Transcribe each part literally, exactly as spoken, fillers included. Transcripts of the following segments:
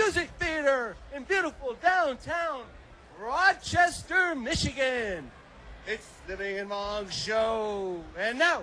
Music Theater in beautiful downtown Rochester, Michigan. It's the Bing and Bong Show. And now,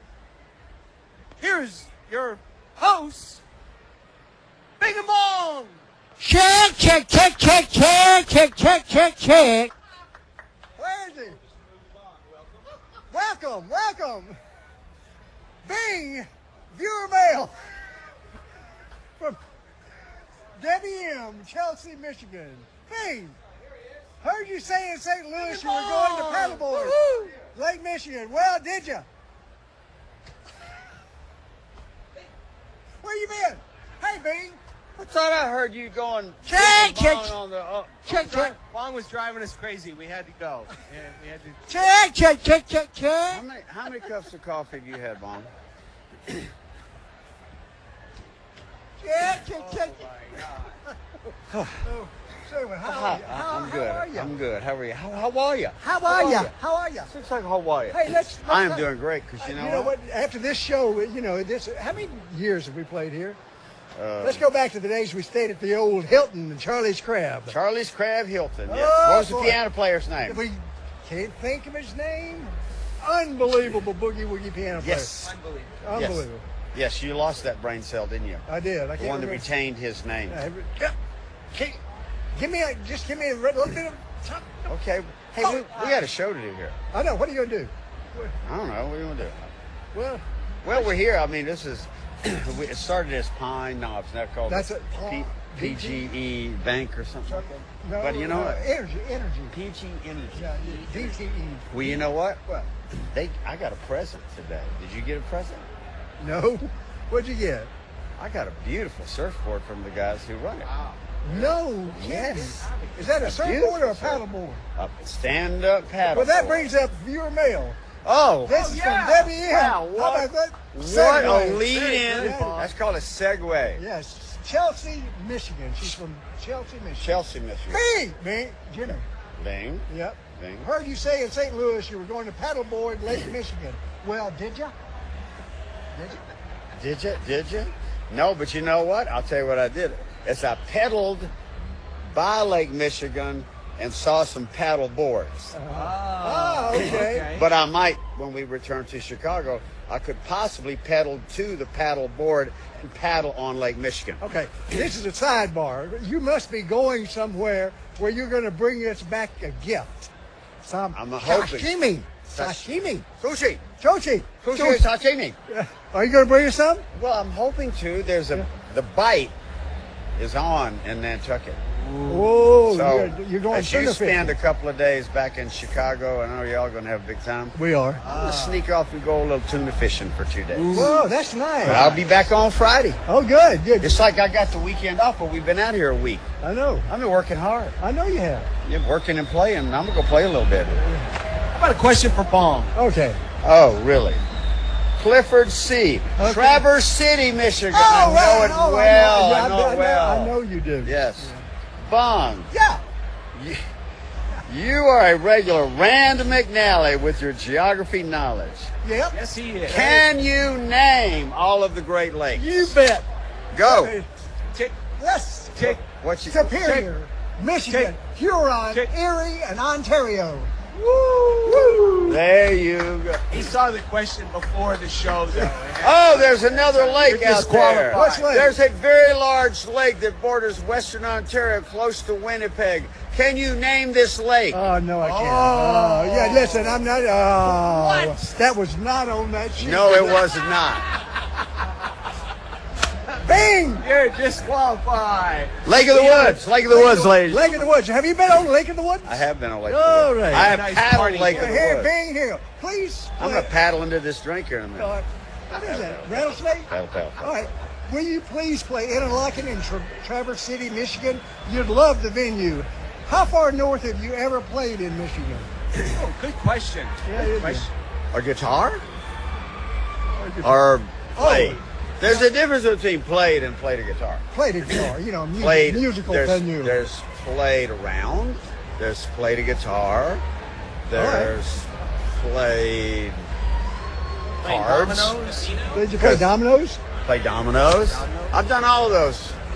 here's your host, Bing and Bong. Check, check, check, check, check, check, check, check, check. Where is he? Welcome, welcome. Bing, viewer mail from Debbie M, Chelsea, Michigan. Bing, heard you say in Saint Louis you were going to paddleboard, Lake Michigan. Well, did you? Where you been? Hey, Bing. I thought I heard you going. Check, check, on the, uh, check, check. Bong was driving us crazy. We had to go. Yeah, we had to. Check, check, check, check, how check. many how many cups of coffee have you had, Mom? Check, check, check. Oh, so, how Hi, are you? How, I'm how good. are you? I'm good. How are you? How, how are you? How are you? How are you? Looks like how are you? Hey, let's. let's I am talk- doing great because you know, you know what? After this show, you know this. How many years have we played here? Uh, Let's go back to the days we stayed at the old Hilton, Charlie's Crab. Charlie's Crab Hilton. Yes. Oh, what was the boy. piano player's name? We can't think of his name. Unbelievable boogie woogie piano player. Yes. Unbelievable. Yes, you lost that brain cell, didn't you? I did. I The can't one that remember. retained his name. Uh, yeah. Can- Give me a, just give me a little bit of time. Okay. Hey, Oh, we, we got a show to do here. I know. What are you gonna do? I don't know. What are you gonna do? Well, Well, we're here. I mean, this is. we- it started as Pine Knobs. Now called That's it a- P, P- PGE Bank or something like that. no, But you know uh, what? energy, energy. P G Energy. Yeah, D T E. Well, you know what? What? They, I got a present today. Did you get a present? No. What'd you get? I got a beautiful surfboard from the guys who run it. No kidding. Yes. Is that a A surfboard or a beautiful surf- paddleboard? A stand-up paddle. Well, that board. brings up viewer mail. Oh, This is yeah. from Debbie M. Wow, How what, about that? what Segue. a lead-in. Yeah. That's called a segue. Yes, Chelsea, Michigan. She's from Chelsea, Michigan. Chelsea, Michigan. Me, me, Jimmy. Bing. Yep. Bing. Heard you say in Saint Louis you were going to paddleboard Lake Michigan. Well, did you? Did you? Did you? Did you? No, but you know what? I'll tell you what I did. Is I pedaled by Lake Michigan and saw some paddle boards. Oh, okay. But I might, when we return to Chicago, I could possibly pedal to the paddle board and paddle on Lake Michigan. Okay, this is a sidebar. You must be going somewhere where you're going to bring us back a gift. Some I'm hoping. sashimi. Sashimi. Sushi. Chochi. Sushi sashimi. Are you going to bring us some? Well, I'm hoping to. There's a, the bite is on in Nantucket. Oh, So, you're, you're going as you tuna spend fishing. a couple of days back in Chicago, I know y'all going to have a big time. We are. I'm going to sneak off and go a little tuna fishing for two days. Whoa, that's nice. But I'll be back on Friday. Oh, good, good. It's like I got the weekend off, but we've been out here a week. I know. I've been working hard. I know you have. You're working and playing, and I'm going to go play a little bit. How about a question for Bong? Okay. Oh, really? Clifford C. Okay. Traverse City, Michigan. Oh, I know right. it Oh, well. I I know, know I it well. I know you do. Yes. Bong, Yeah. you, you are a regular Rand McNally with your geography knowledge. Yep. Yes, he is. Can you name all of the Great Lakes? You bet. Go. Tick, Yes. tick. What you? Superior, Michigan, Tick. Huron, Tick. Erie, and Ontario. Woo! There you go. He saw the question before the show, though. Oh, there's another lake You're out there. disqualified. Which lake? There's a very large lake that borders western Ontario, close to Winnipeg. Can you name this lake? Oh, no, I can't. Oh. Oh, yeah, listen, I'm not. Oh, What? That was not on that sheet. No, it was not. Bing! You're disqualified. Lake of the Woods. Lake of the Woods, ladies. Lake of the Woods. Have you been on Lake of the Woods? I have been on Lake All of the Woods. right. I have Nice paddled party. Lake of Here, the here, Woods. Bing, here. Please. I'm going to paddle into this drink here in a minute. Uh, what is that? Rattlesnake? Paddle, paddle, All right. Will you please play Interlaken in Tra- Traverse City, Michigan? You'd love the venue. How far north have you ever played in Michigan? Oh, good question. Yeah, Good it is. question. A guitar? Or played? There's a difference between played and played a guitar. Played a guitar, you know, mu- Played. musical there's, venue. There's played around. There's played a guitar. There's played Playing cards. dominoes. Did you play dominoes? Play dominoes. I've done all of those.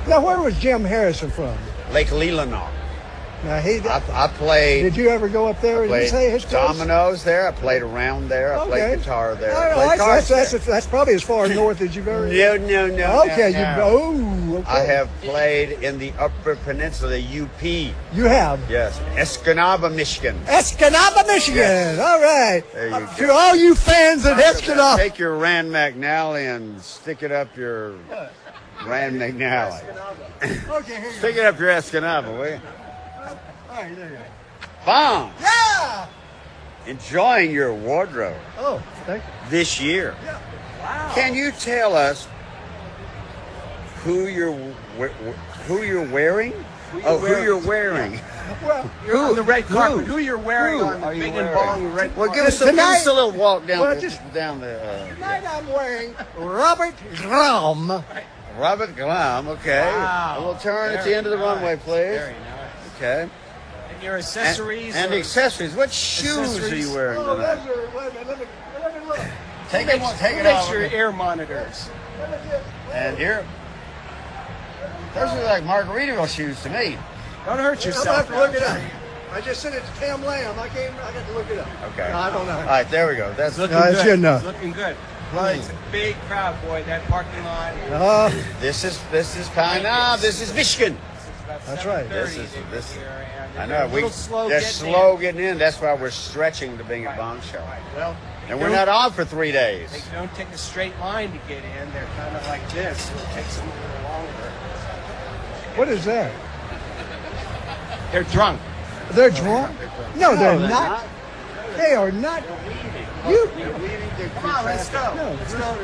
Now, where was Jim Harrison from? Lake Leelanau. Now, he. I, I played. Did you ever go up there and played say his place? dominoes there. I played around there. I Okay. played guitar there. All I right, played that's, cards that's, there. that's, that's probably as far north as you've ever. No, no, no. Okay, no, you. no. Oh, okay. I have played in the Upper Peninsula, U P. You have. Yes, Escanaba, Michigan. Escanaba, Michigan. Yes. All right. There you Uh, to go. all you fans of Escanaba. Take your Rand McNally and stick it up your Rand McNally. Okay, here you Stick go. it up your Escanaba, will you? All right, there you go. Bomb. Yeah. Enjoying your wardrobe Oh, thank you. this year. Yeah. Wow. Can you tell us who you're we- who you're wearing? Who you're oh, who wearing. you're wearing? Well, You're on the red carpet. Who? Who, you're wearing Who on the are you big and wearing? bong red Well, carpet? give us, a, give Tonight- us a little walk down Well, the, just- down the. Uh, tonight I'm wearing Robert Grum. Robert Glum, okay. Wow. A little turn at the Very end of the nice. runway, please. Very nice. Okay. And your And, accessories. and are- accessories. What shoes are Accessories. you wearing Oh, tonight? those are, wait a minute, let me, let me look. Take Who it, makes, take who it makes off. your air monitors? Let me just- And here, those are like Margaritaville shoes to me. Don't hurt I'm gonna yourself. have to look it up. I just sent it to Tim Lamb. I can't. I got to look it up. Okay. No, I don't know. All right, there we go. That's Looking No, it's good. good enough. It's looking good. Well, it's a big crowd, boy. That parking lot. is- Uh, this is this is kind of this is Michigan. it's about That's right. This seven is- thirty this- here, and I they're know a we little slow they're getting slow in. getting in. That's why we're stretching the Bing and Right. Bong show, Right. Well, and they we're don't- not on for three days. They don't take a straight line to get in. They're kind of like this. It takes them a little longer. what is that? They're drunk. They're drunk? No, they're they're not. not. They are not. You. Come on, let's go. No, Let's go.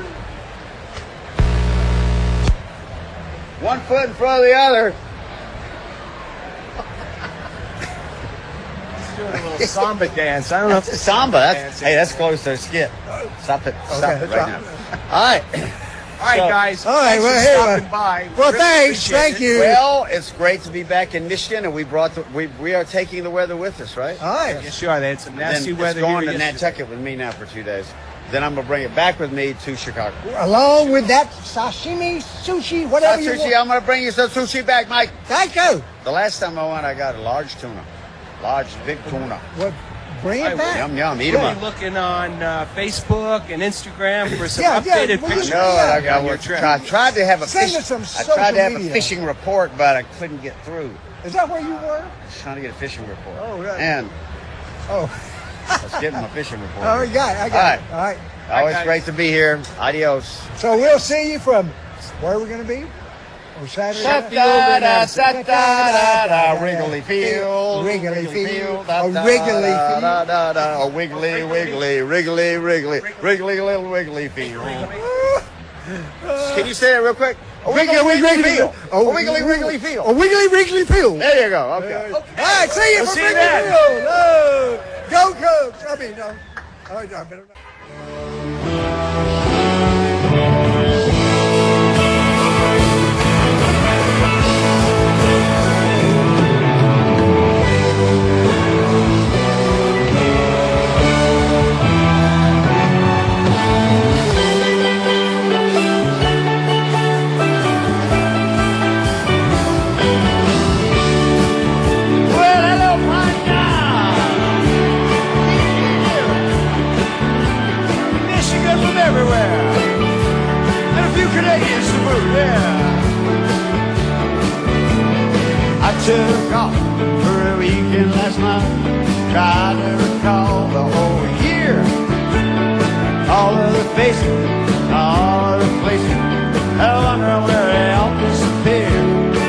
One foot in front of the other. He's doing a little samba dance. I don't know if it's Samba. That's, dancing. hey, that's close to a skit. Stop it. Stop Okay, it that's right fine. now. All right. All right, So- guys. All right, Thanks well, for hey, stopping well- by. Well, Really thanks. appreciate Thank it. you. Well, it's great to be back in Michigan, and we brought the, we we are taking the weather with us, right? All right. Yes, you are. They had some nasty then weather it's going here to yesterday. Nantucket with me now for two days. Then I'm gonna bring it back with me to Chicago. Along with that sashimi, sushi, whatever you sushi, want. I'm gonna bring you some sushi back, Mike. Thank you. The last time I went, I got a large tuna, large big tuna. Well, bring I it will. back. Yum yum, eat them Really up. looking on uh, Facebook and Instagram for some Yeah, yeah, updated well, you I pictures. should- know it. I, on I, your was- trip. I tried to have a Send fish, us some I tried to have social a media. fishing report, but I couldn't get through. Is that where you were? Trying to get a fishing report. Oh, right. And Oh, I was getting my fishing report. oh, you got it. I got All right. it. All right. Always guys. great to be here. Adios. So we'll see you from where are we going to be? On Saturday. Da, night? da, da, da, da, da, da, Wrigley Field. Wrigley Field. Da, A da, Wrigley da, Field. da, da, da, a wiggly, wiggly, wriggly, wriggly, wriggly, little wiggly field. Can you say that real quick? A wiggly, wiggly field. A wiggly, wiggly A field. wiggly Wrigley Field. There you go. Okay. All right, see you We'll from see you Wrigley then. Field. Oh, go Cubs. I mean, no. All right, I better not. Well, hello, partner. Michigan from everywhere. And a few Canadians to boot, yeah. I took off for a weekend last month. Tried to recall the whole year. All of the faces, all of the places. I wonder where they all disappeared.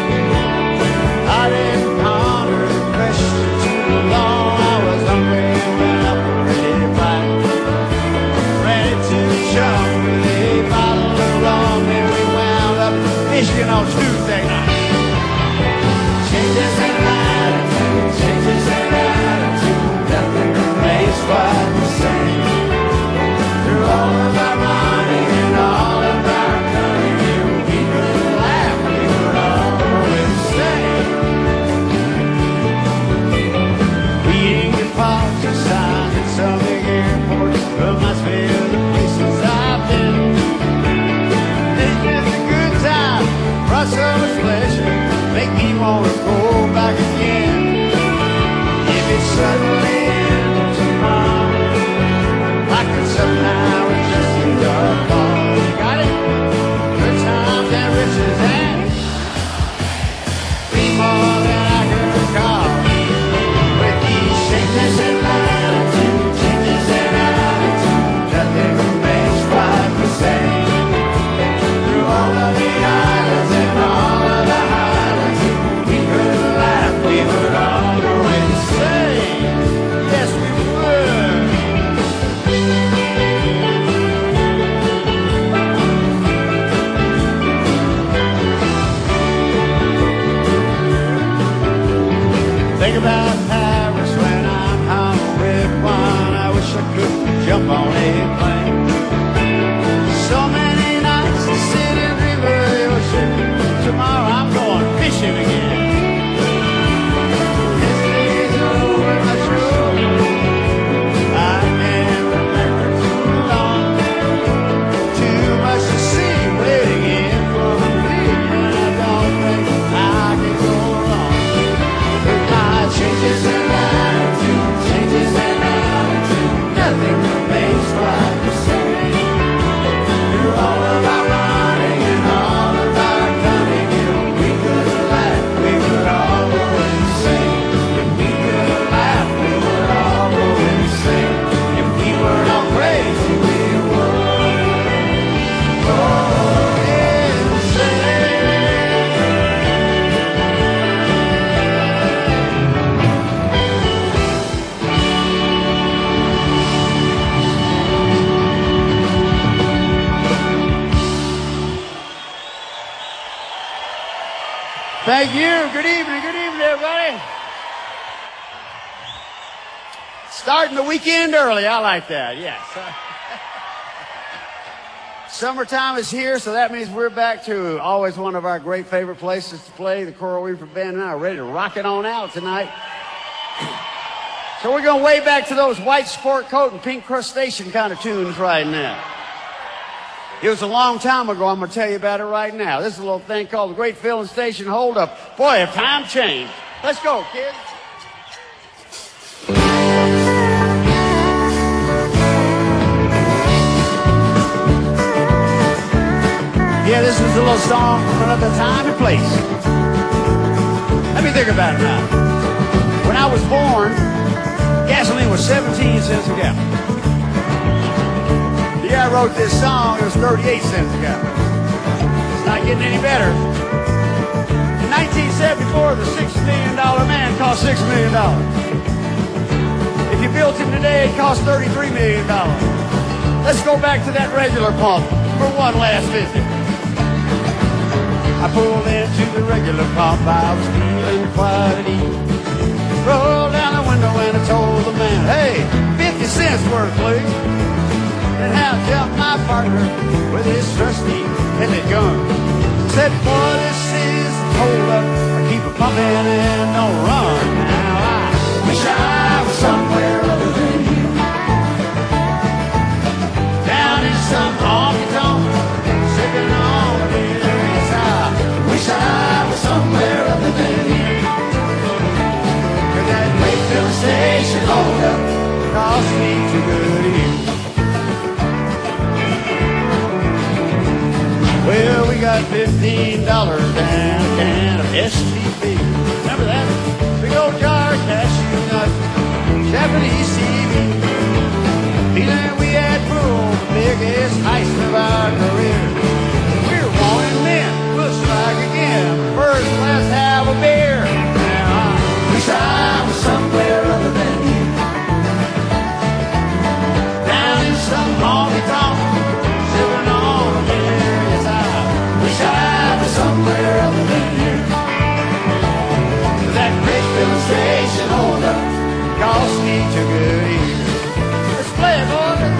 I didn't ponder the question too long. I was hungry and went up ready to fight. Ready to jump with a bottle of rum, and we wound up Michigan on Tuesday night. Changes in attitude, changes in attitude, nothing remains quite the same. Through all of our running and all Think about Paris when I'm home with wine. I wish I could jump on a plane. So many nights to sit and dream of the ocean. Tomorrow I'm going fishing again. Yesterday's over, my true. I can't remember too long. Too much to see waiting in for me, and I don't think I can go wrong. With my changes in attitude, changes in attitude, nothing remains quite the same. Through all of our running and all of our coming, if we could laugh, we would all go insane. If we could laugh, we would all go insane. If we were not crazy, we would go insane. Thank you. Good evening. Good evening, everybody. Starting the weekend early. I like that. Yes. Summertime is here, so that means we're back to always one of our great favorite places to play. The Coral Reefer Band and I are ready to rock it on out tonight. So we're going way back to those white sport coat and pink crustacean kind of tunes right now. It was a long time ago. I'm going to tell you about it right now. This is a little thing called the Great Filling Station Hold Up. Boy, if time changed. Let's go, kids. Yeah, this is a little song from another time and place. Let me think about it now. When I was born, gasoline was seventeen cents a gallon. The year I wrote this song, it was thirty-eight cents a gallon. It's not getting any better. In nineteen seventy-four, the six million dollar man cost six million dollars. If you built him today, it cost thirty-three million dollars. Let's go back to that regular pump for one last visit. I pulled into the regular pump, I was feeling quite at ease. Rolled down the window and I told the man, hey, fifty cents worth, please. And out jumped my partner with his trusty pellet gun. Said, boy, this is the hold up. I keep it pumping and don't run. Now I wish I was somewhere other than here. Down in some honky-tonk, sipping on a beer. Yes, I wish I was somewhere other than here. Cause that great filling station hold up cost me too good a year. Well, we got fifteen dollars and a can of S T B. Remember that? Big old jar of cashew nuts, Japanese T V. Feeling we had pulled the biggest heist of our career. We were wanting men, looks like again, first class have a beer. Now I wish I was somewhere other than here. Down in some honky-tonk, sipping on a beer. I was somewhere other than here. That great filling station hold up cost me two good years. Let's play it, boys.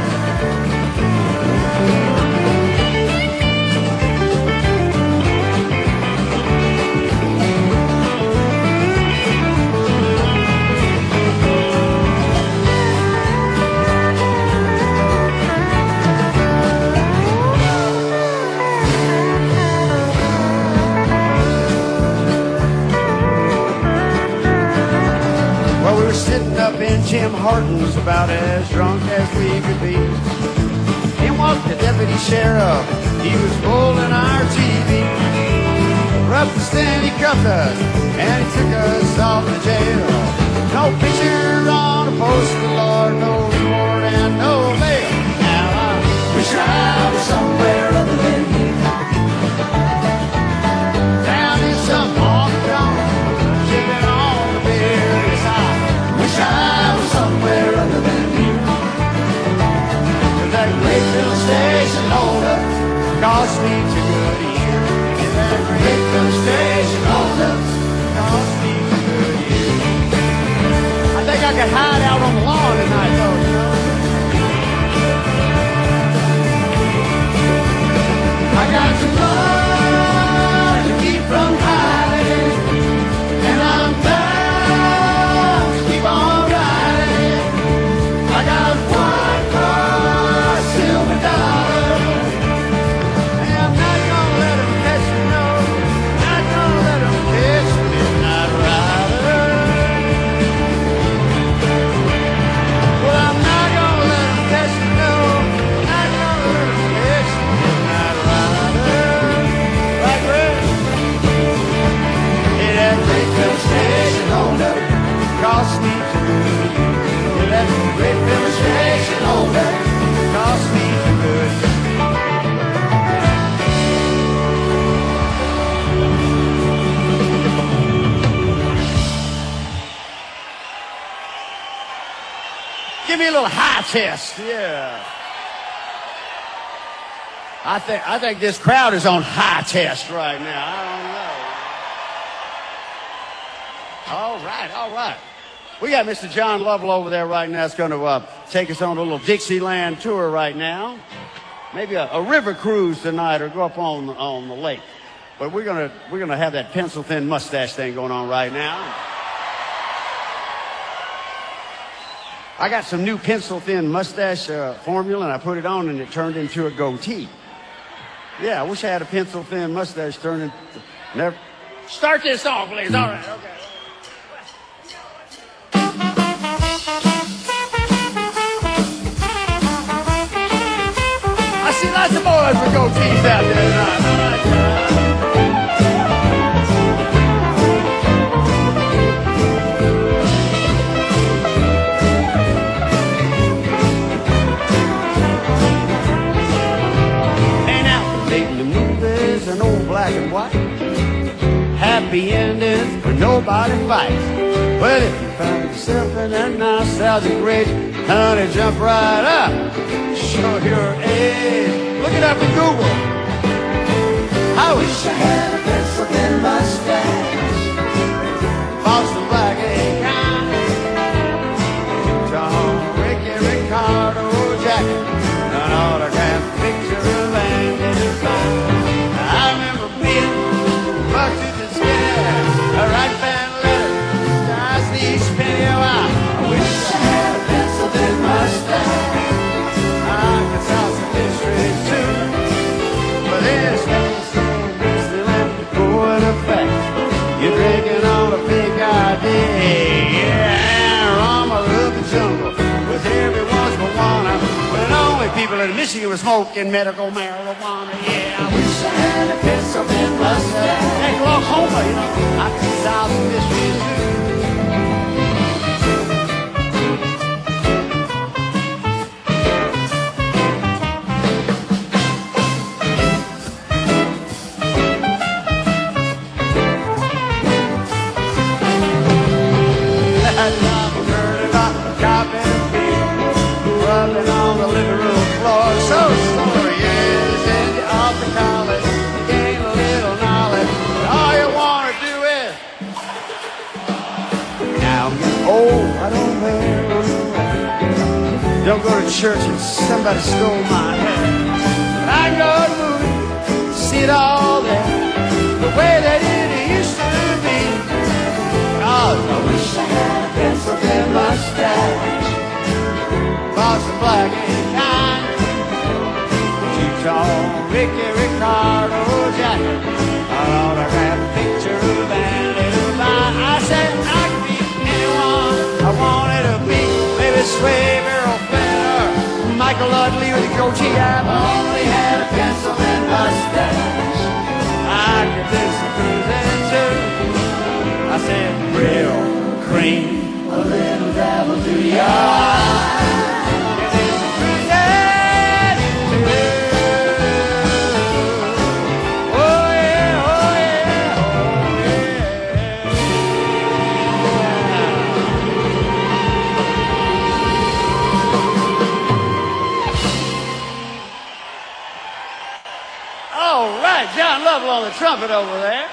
We were sitting up in Jim Hortons, about as drunk as we could be. In walked the deputy sheriff, he was rolling our T V. Rough and stand, he cuffed us, and he took us off to jail. No picture on a poster, Lord, no reward and no bail. Now I wish I was somewhere other than here. Down in some honky-tonk, sipping on a beer. Yes, I wish I was somewhere other than here. Cause that great filling station hold up cost me too good a year. And that great filling station hold up cost me too good a year. Give me a little high test. Yeah. I think I think this crowd is on high test right now. I don't know. All right, all right. We got Mister John Lovell over there right now. That's going to uh, take us on a little Dixieland tour right now. Maybe a, a river cruise tonight, or go up on on the lake. But we're gonna we're gonna have that pencil thin mustache thing going on right now. I got some new pencil thin mustache uh, formula, and I put it on, and it turned into a goatee. Yeah, I wish I had a pencil thin mustache turned into. Never. Start this song, please. All right. Okay. I see lots of boys with goatees out there tonight. Hey now, dating the movies and old black and white. Happy endings, but nobody fights. Well, if you found yourself in that nostalgic rage, honey, jump right up. Show your age. Look it up in Google. I wish I had a pencil thin mustache. Boston Black ain't kind. Tom, Ricky, Ricardo, Jacket. An autographed picture of Andy Devine. I remember being bucked to the sky. A right band letter. Nice each penny a while. I wish I had a pencil thin mustache. You're drinking on a big idea. Yeah, Rama of the jungle with every once but one. When the only people in Michigan were smoking medical marijuana. Yeah, I wish I had a pencil thin mustache. Like Oklahoma, you know, I could solve the mysteries too. Don't go to church and somebody stole my hair. But I can go to the movie, see it all there, the way that it used to be. Oh, I wish I had a pencil thin mustache. Boston Black ain't kind. Too tall, Ricky, Ricardo, Jacket. An autographed picture of Andy Devine. I said I could be anyone I wanted to be. Maybe Sway, Errol Flynn, Michael Ludley with a goatee. I've only had a pencil and mustache. I could do some cruising too. I said, real cream, a little dabble to your eye. You do some cruising too. Oh yeah, oh yeah, oh yeah. All right, John Lovell on the trumpet over there.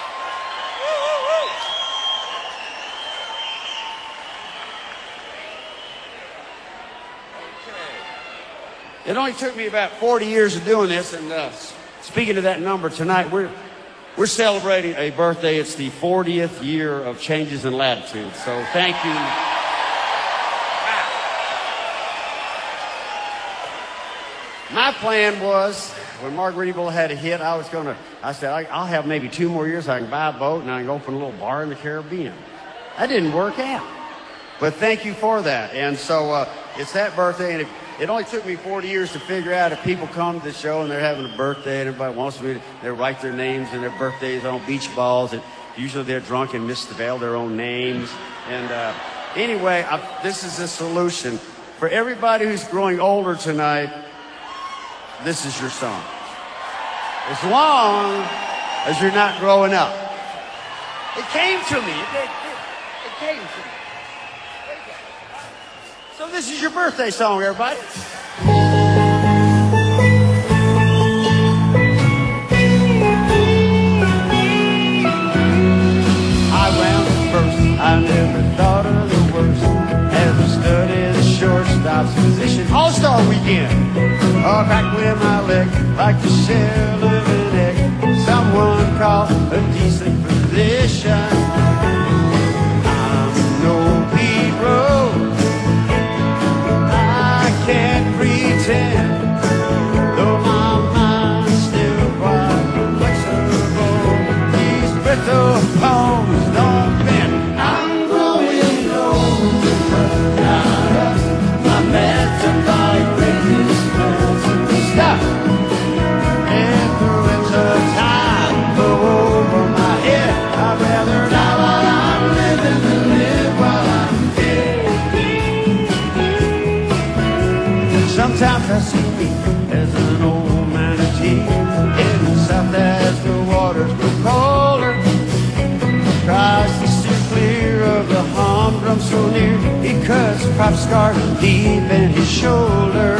It only took me about forty years of doing this, and uh, speaking of that number tonight, we're we're celebrating a birthday. It's the fortieth year of Changes in Latitude. So thank you. My plan was, when Margaritaville had a hit, I was going to, I said, I, I'll have maybe two more years. I can buy a boat and I can open a little bar in the Caribbean. That didn't work out. But thank you for that. And so uh, it's that birthday, and it, it only took me forty years to figure out if people come to the show and they're having a birthday and everybody wants me to, they write their names and their birthdays on beach balls, and usually they're drunk and misspell their own names. And uh, anyway, I, this is a solution. For everybody who's growing older tonight, this is your song. As long as you're not growing up. It came to me. It, it, it came to me. So this is your birthday song, everybody. I ran first, I never thought of the worst. As we studied the shortstop's position, All-Star Weekend. Oh, back when my leg, like the shell of an egg, someone called a decent position. I'm no hero, I can't pretend, though my mind's still quite flexible. These brittle bones don't bend. I'm growing old, my metabolic rate is present. Stop. And the winter time blow over my head. I'd rather die while I'm living than live while I'm dead. Sometimes I see me as an old manatee heading south as the waters grow colder. Tries to steer clear of the humdrum so near. He cuts crop scars deep in his shoulder.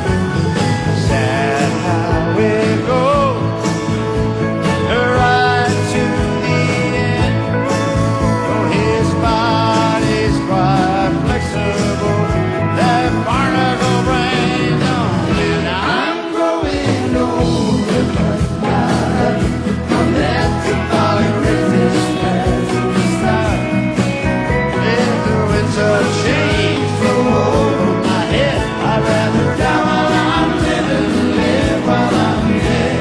Sad how it goes, right to the end. Oh, his body's quite flexible. That barnacle brain don't bend. I'm growing older, but not my metabolic rate is fast. Let the winter change flow over my head. I'd rather die while I'm living than live while I'm dead.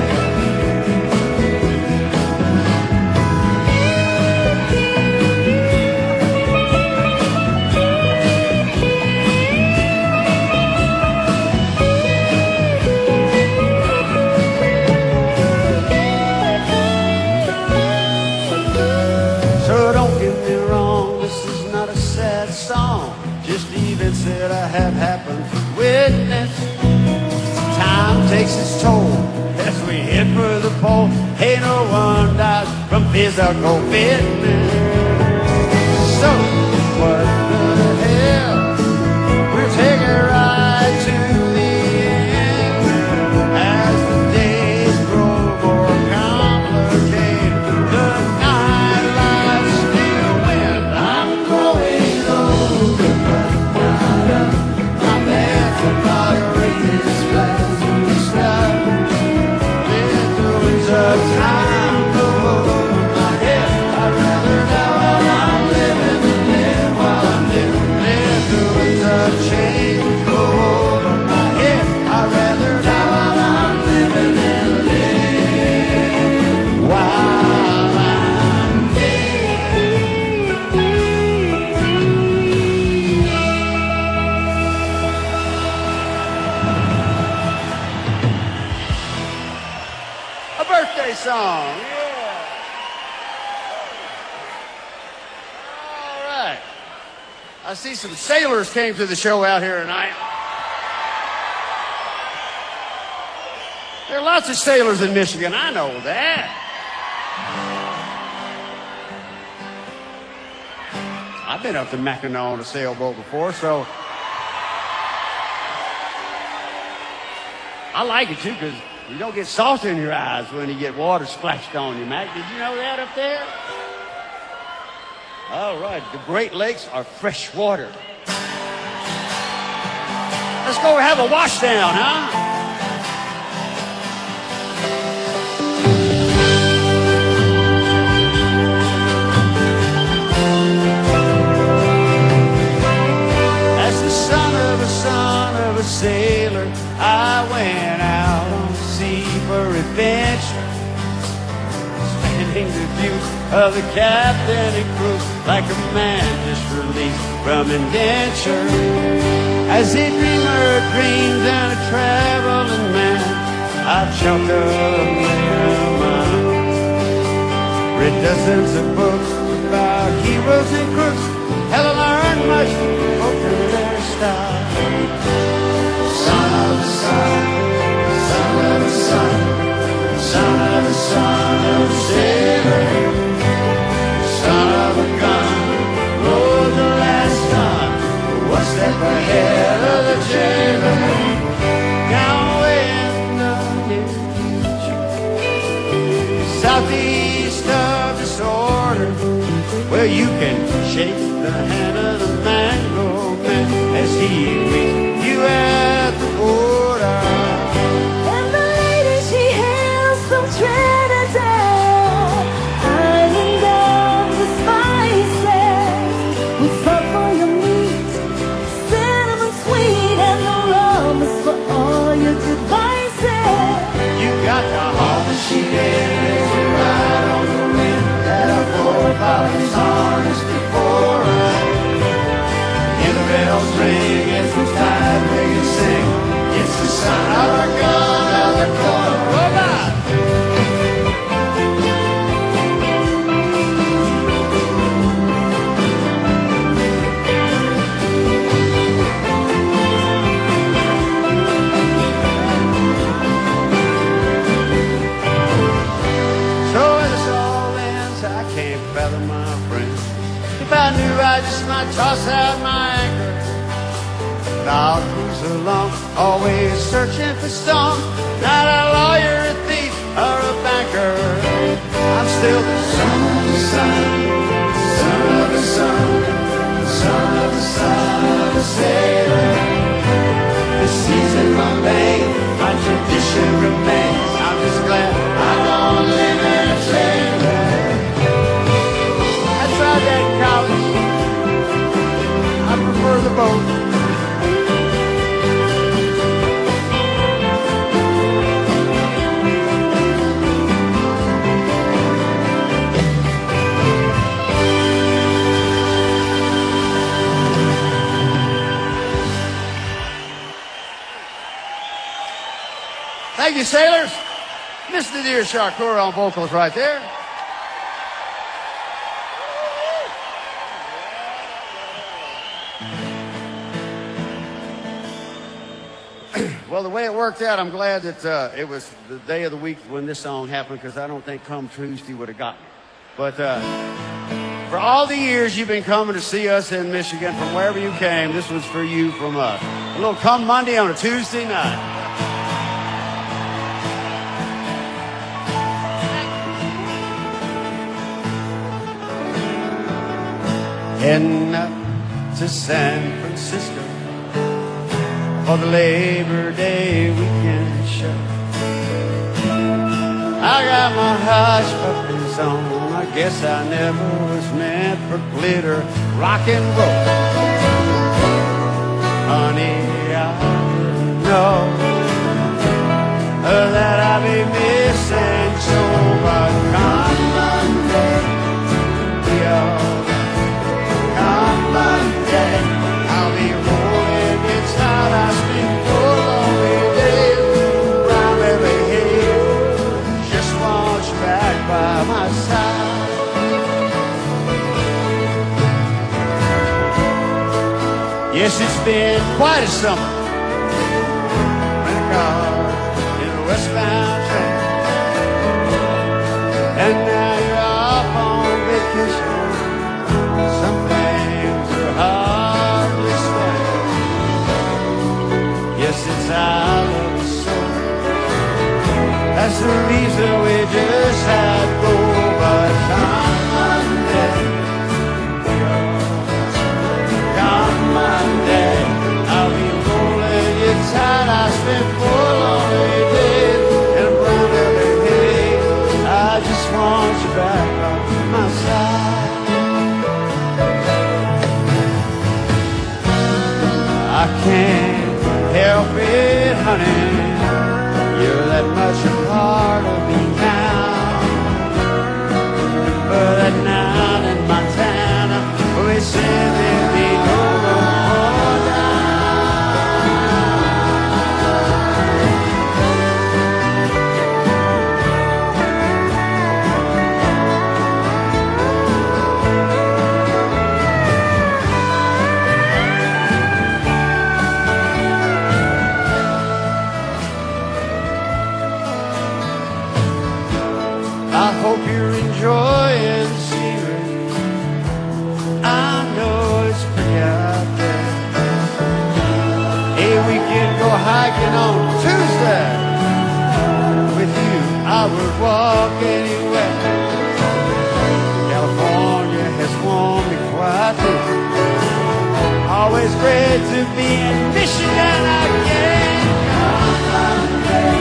So don't get me wrong, this is not a sad song. Just events that I have happened to witness. Time takes its toll as we head for the pole. Hey, no one dies from physical fitness. So what the hell? We're taking a ride to the end as the days grow more complicated. The night lights still win. I'm growing older, but not up. My metabolic rate is fast. Stop. Let the winds of time blow over my head. I'd rather die while I'm living than live while I'm living. Let the winds of change blow over my head. I'd rather die while I'm living than live while I'm dead. A birthday song, yeah. All right. I see some sailors came to the show out here tonight. There are lots of sailors in Michigan, I know that. I've been up to Mackinac on a sailboat before, so I like it too, because you don't get salt in your eyes when you get water splashed on you, Mac. Did you know that up there? All right, the Great Lakes are fresh water. Let's go have a wash down, huh? As the son of a son of a sailor, I went out on the sea for adventure, spanning the view of the captain and crew like a man just released from indenture. As a dreamer dreams and a traveling man, I chalked up their mind. Read dozens of books about heroes and crooks. Hell, I learned much from their style. Son of a son, son of a son, son of a son of a sailor, son of a gun, rode the last gun, one step ahead. You can shake the hand of the mango man as he meets you at the border. And the lady, she hails from Trinidad, hiding down the spices. We fought for your meat, cinnamon sweet, and the rum is for all your good vices. You got the heart that she is, you ride on the wind that our forefathers harnessed before us. Hear the bells ring as the tide ring and sing. It's the son of our gun of the corner. Robot! So as this all ends, I can't fathom, my friend. If I knew, I just might toss out my anchor. But I'll cruise along, always searching for some. Not a lawyer, a thief, or a banker. I'm still the son of the sun, son of the sun, son of the son of a sailor. The seas in my vein, my tradition remains. I'm just glad I don't live in a trailer. I tried that in college. I prefer the boat. Thank you, sailors. Mister Dear Sharkura on vocals right there. Well, the way it worked out, I'm glad that uh, it was the day of the week when this song happened, because I don't think Come Tuesday would have gotten it. But uh, for all the years you've been coming to see us in Michigan, from wherever you came, this was for you from us. A little Come Monday on a Tuesday night. Heading up to San Francisco for the Labor Day weekend show. I got my hush puppies on. I guess I never was meant for glitter, rock and roll. Honey, I didn't know that I'd be missing so much. Come Monday, we all come Monday, I'll be rolling inside. I spend four lonely days around every hill. Just want you back by my side. Yes, it's been quite a summer. Rent a car in a westbound train, and now you're off on vacation. Some things are hardly explained. Yes, it's out of the soul. That's the reason we just had to go. But come Monday, come Monday, I'll be rolling you tight. I spent four lonely days in a brown every day. I just want you back on my side. I can't help it, honey. You're that much a part of me now. But that night in Montana, we said there'd be no more I hope you're enjoying the scenery. I know it's pretty out there. Hey, we can go hiking on Tuesday. With you, I would walk anywhere. California has won. about this. Always great to be in Michigan again. Come Monday,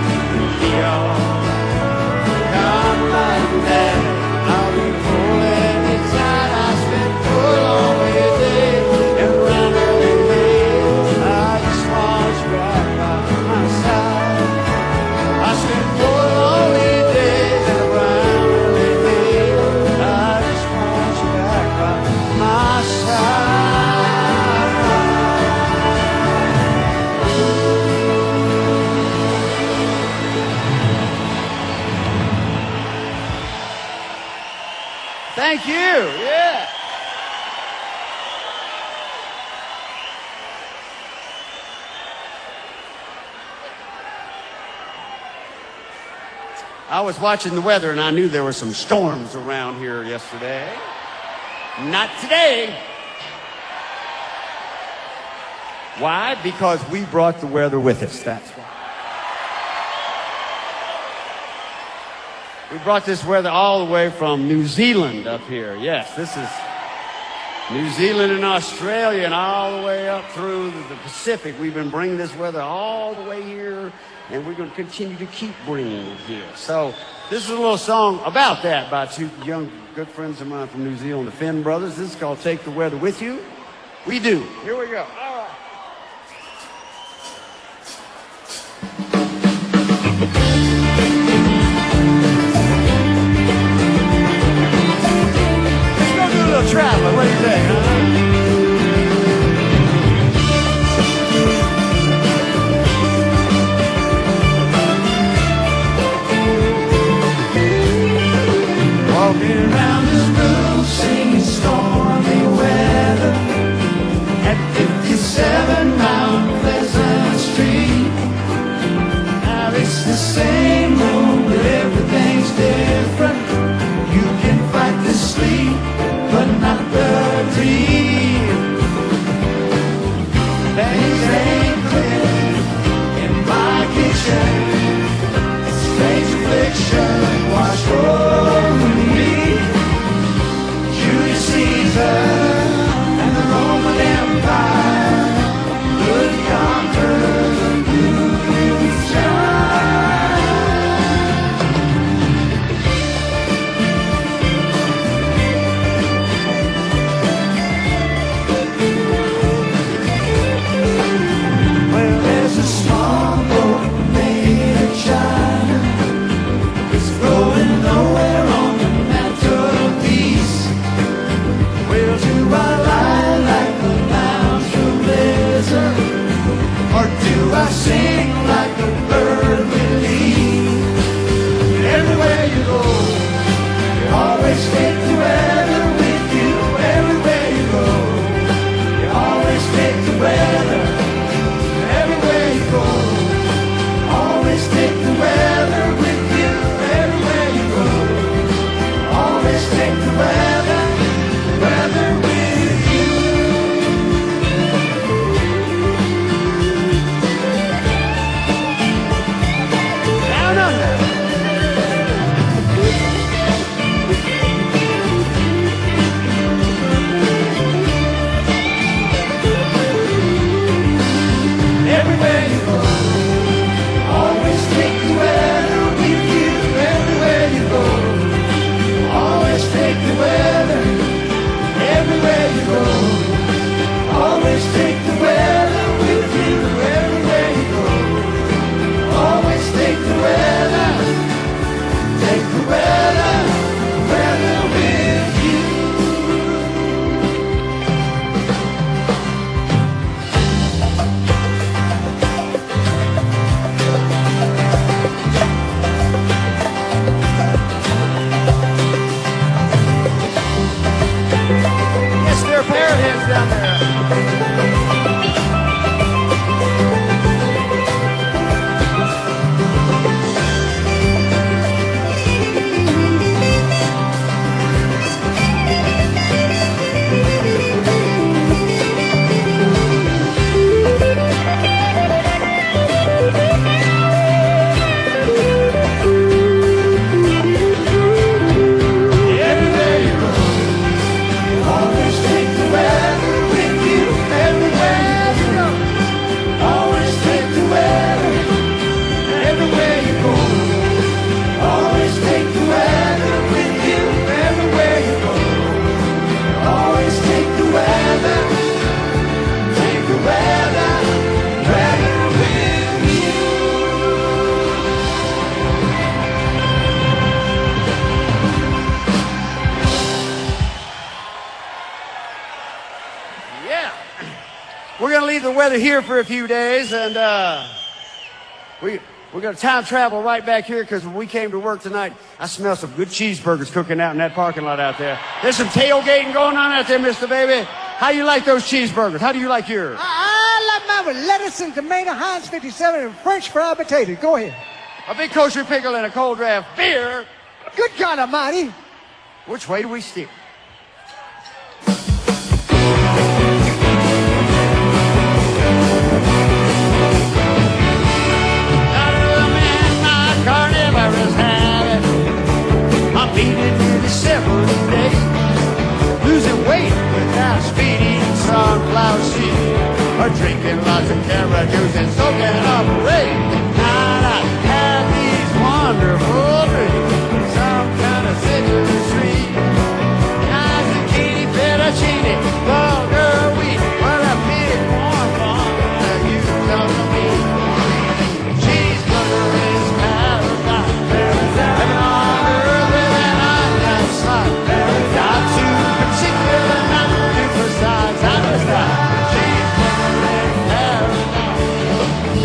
come Monday, I'll be pulling it tight. I spent four long days and run early days. I just want you back by my side. I spent four long days and run early days. I just want you back by my side. Thank you. Yeah. I was watching the weather and I knew there were some storms around here yesterday. Not today. Why? Because we brought the weather with us. That's why. We brought this weather all the way from New Zealand up here. Yes, this is New Zealand and Australia and all the way up through the Pacific. We've been bringing this weather all the way here, and we're going to continue to keep bringing it here. So this is a little song about that by two young good friends of mine from New Zealand, the Finn Brothers. This is called Take the Weather With You. We do. Here we go. All right. Traveler, what do you think, huh? Walking around this room, singing stormy weather at fifty-seven Mount Pleasant Street. Now it's the same room, but everything's different. You can fight the sleep, but not the dream. Things ain't clear in my kitchen. Strange affliction washed over me. Julius Caesar and the Roman Empire could conquer the blue sky. We'll we're going to leave the weather here for a few days, and uh, we, we're going to time travel right back here because when we came to work tonight, I smell some good cheeseburgers cooking out in that parking lot out there. There's some tailgating going on out there, Mister Baby. How you like those cheeseburgers? How do you like yours? I, I like mine with lettuce and tomato, Heinz fifty-seven, and French fried potatoes. Go ahead. A big kosher pickle and a cold draft beer. Good God Almighty. Which way do we steer? Carnivorous habit. I'm eating nearly several days, losing weight without speeding sunflower seeds, or drinking lots of carrot juice and soaking up rain. Now I have these wonderful dreams, some kind of citrus tree, nice zucchini, fettuccine, vulgar wheat, what a big warm one that you come to me. Cheeseburger is paradise, heaven on earth with an onion slice. Not too particular, not too precise. I just like cheeseburger is paradise.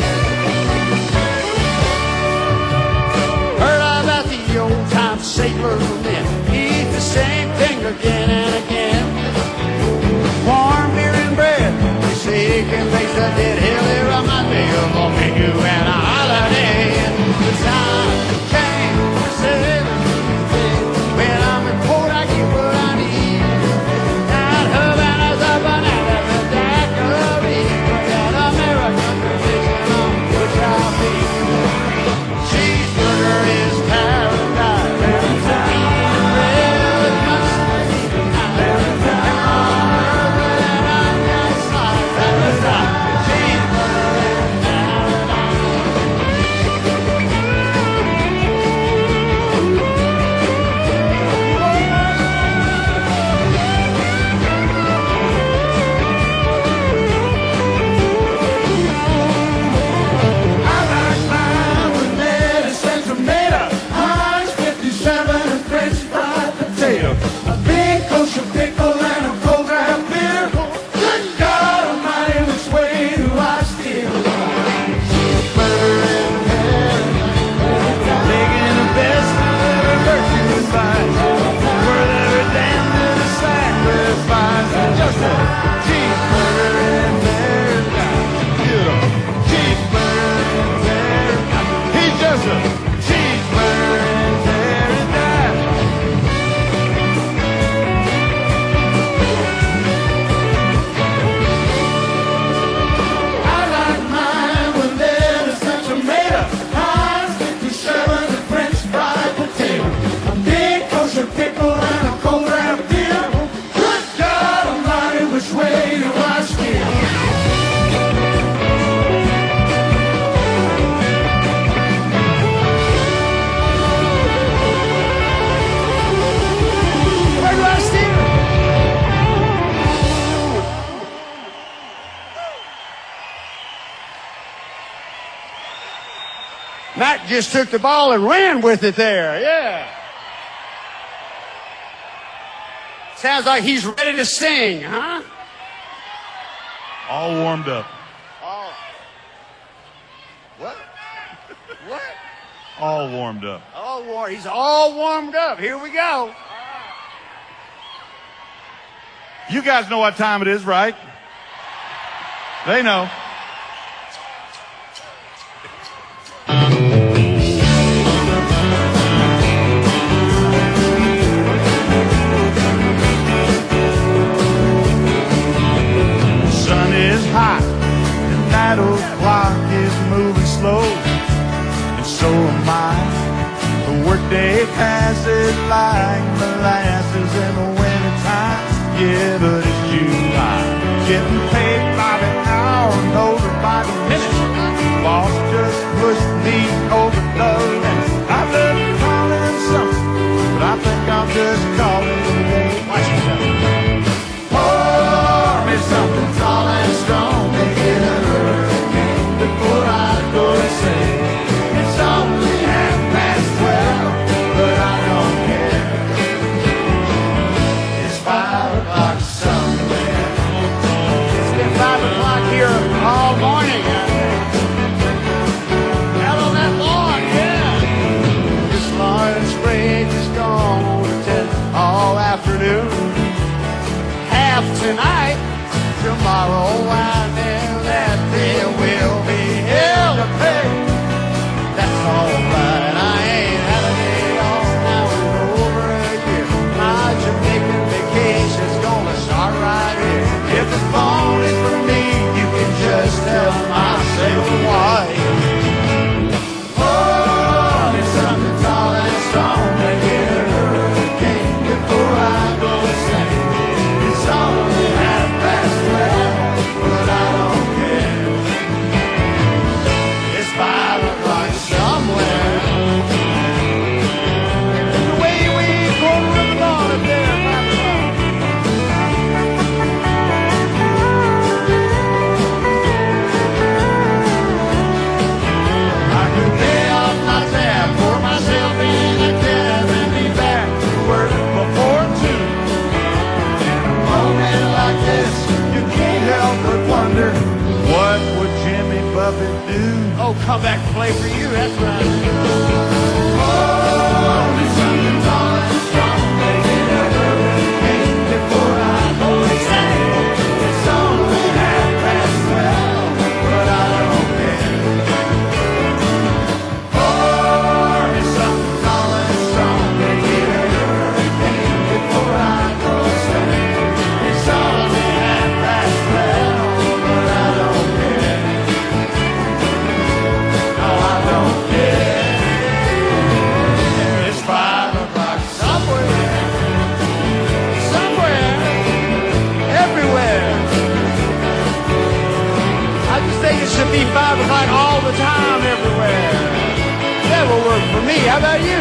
Heard about the old-time sailors men eat the same thing again and again. Warm beer and bread, they say it can make the dead. Hell, they remind me of a menu and a holiday. The time came for sailing these days. When I'm in port, I get what I need. Not Havana's a banana, the daiquiri, but that American tradition on which I'll be. Cheeseburger is paradise. Eating bread with mustard. Heaven on earth with an onion slice. Paradise. Cheeseburger is paradise. I like mine with lettuce and tomato, Heinz fifty-seven and French fried potato, a big kosher pickle and a cold draft beer. Good God Almighty, which way do I steer? Cheeseburger in paradise, making the best of every virtue and vice, worth every damn bit of sacrifice. Just a cheeseburger in paradise, beautiful. Cheeseburger in paradise. He's just a cheeseburger in paradise. I like mine with lettuce and tomato, Heinz fifty-seven and French fried potato, a big kosher pickle and a cold draft beer. Good God Almighty, which way do I steer? Where do I steer? Matt just took the ball and ran with it there. Yeah. Sounds like he's ready to sing, huh? All warmed up. Oh. What? What? All warmed up. All war. He's all warmed up. Here we go. You guys know what time it is, right? They know. Sun is hot and that old clock is moving slow, and so am I. The workday passes like molasses in the wintertime. Yeah, but it's July. Getting paid by the hour, and over by the minute. Boss just pushed me over the limit. I've been calling something, but I think I'll just call it a day. Watch yourself. Pour me something tall and strong, make it a hurricane before I go to sleep. It's only half past twelve, but I don't care. It's five o'clock somewhere. It's laugh tonight, tomorrow I know that there will be hell to pay. That's alright, I ain't had a day off now in over a year. My Jamaican vacation's gonna start right here. If the phone is for me, you can just tell my sailor wife. Oh, there's something tall and strong to get a hurricane before I go sailing. It's only half past twelve, but I don't care. It's five o'clock somewhere. The way we go to the lawn up there, five o'clock. I could pay off my tab, pour myself in a cab, and be back to work before two. In a moment like this, you can't help but wonder, what would Jimmy Buffett do? Oh, come back and play for you, that's right. Oh, there's something tall and strong, making a hurricane before I go insane. It's only half past twelve, but I don't care. Oh, there's something tall and strong, making a hurricane before I go insane. It's only half past twelve, but I don't care. No, I don't care. It's five o'clock somewhere, somewhere, everywhere. I just think it should be five o'clock all the time, everywhere. That will work for me. How about you?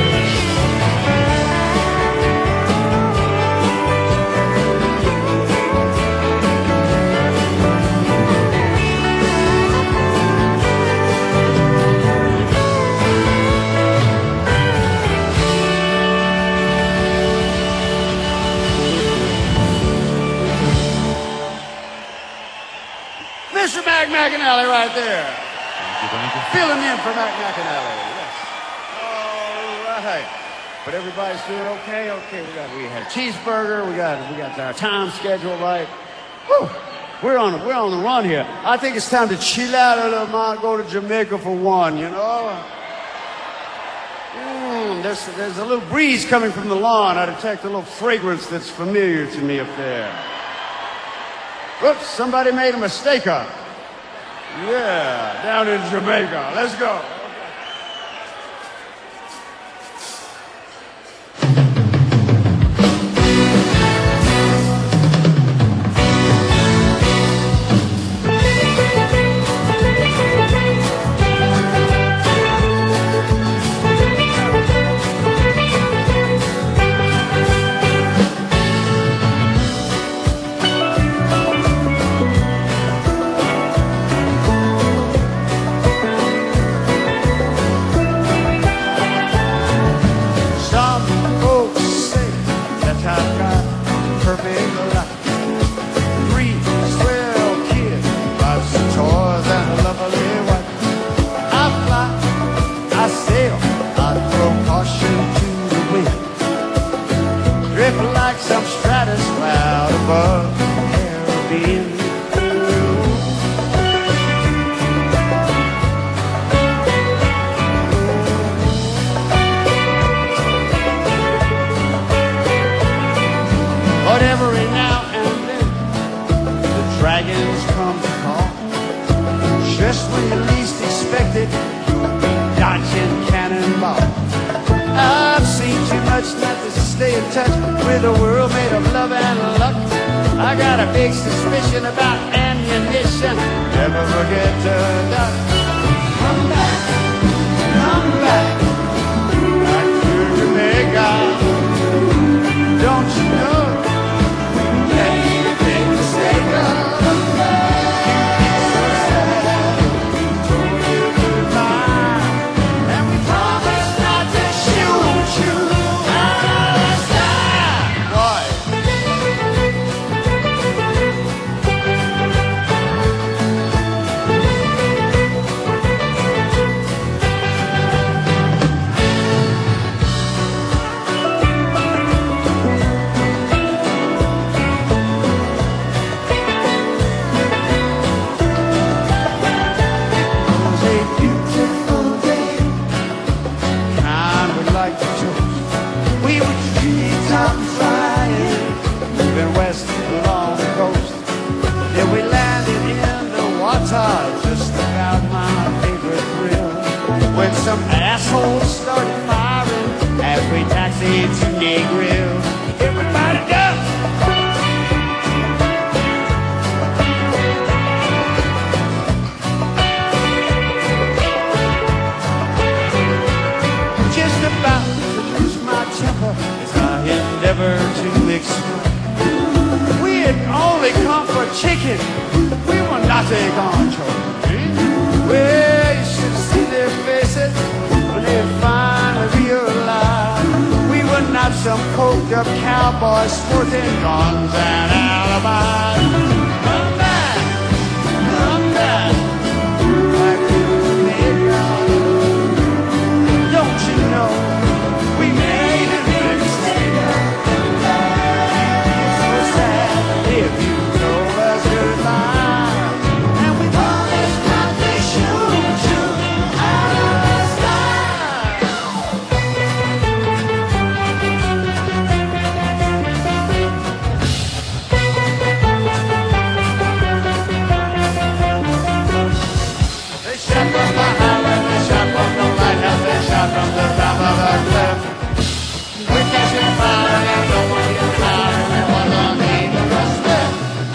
Mister Mac McAnally right there. Filling in for Mac McAnally. Yes. All right. But everybody's doing okay. Okay, we got we had a cheeseburger. We got we got our time schedule right. Whew. We're on we're on the run here. I think it's time to chill out a little bit. Go to Jamaica for one. You know. Mm, there's there's a little breeze coming from the lawn. I detect a little fragrance that's familiar to me up there. Whoops, somebody made a mistake up. Yeah, down in Jamaica. Let's go. it's a Negril. Everybody does. Just about to lose my temper as I endeavor to explain. We had only come for chicken. We were not a control. Well, you should have seen their faces when they finally realized we were not some coked up cowboys sporting guns and alibis. Come back, come back, back to Omega. Don't you know we made a big mistake? It's so sad if you told us goodbye, and we promised not to shoot you out of the sky. They shot from behind us, they shot from the lighthouse, they shot from the top of the cliff. We're catching fire and no one can hide, and it was on the eve of a slip.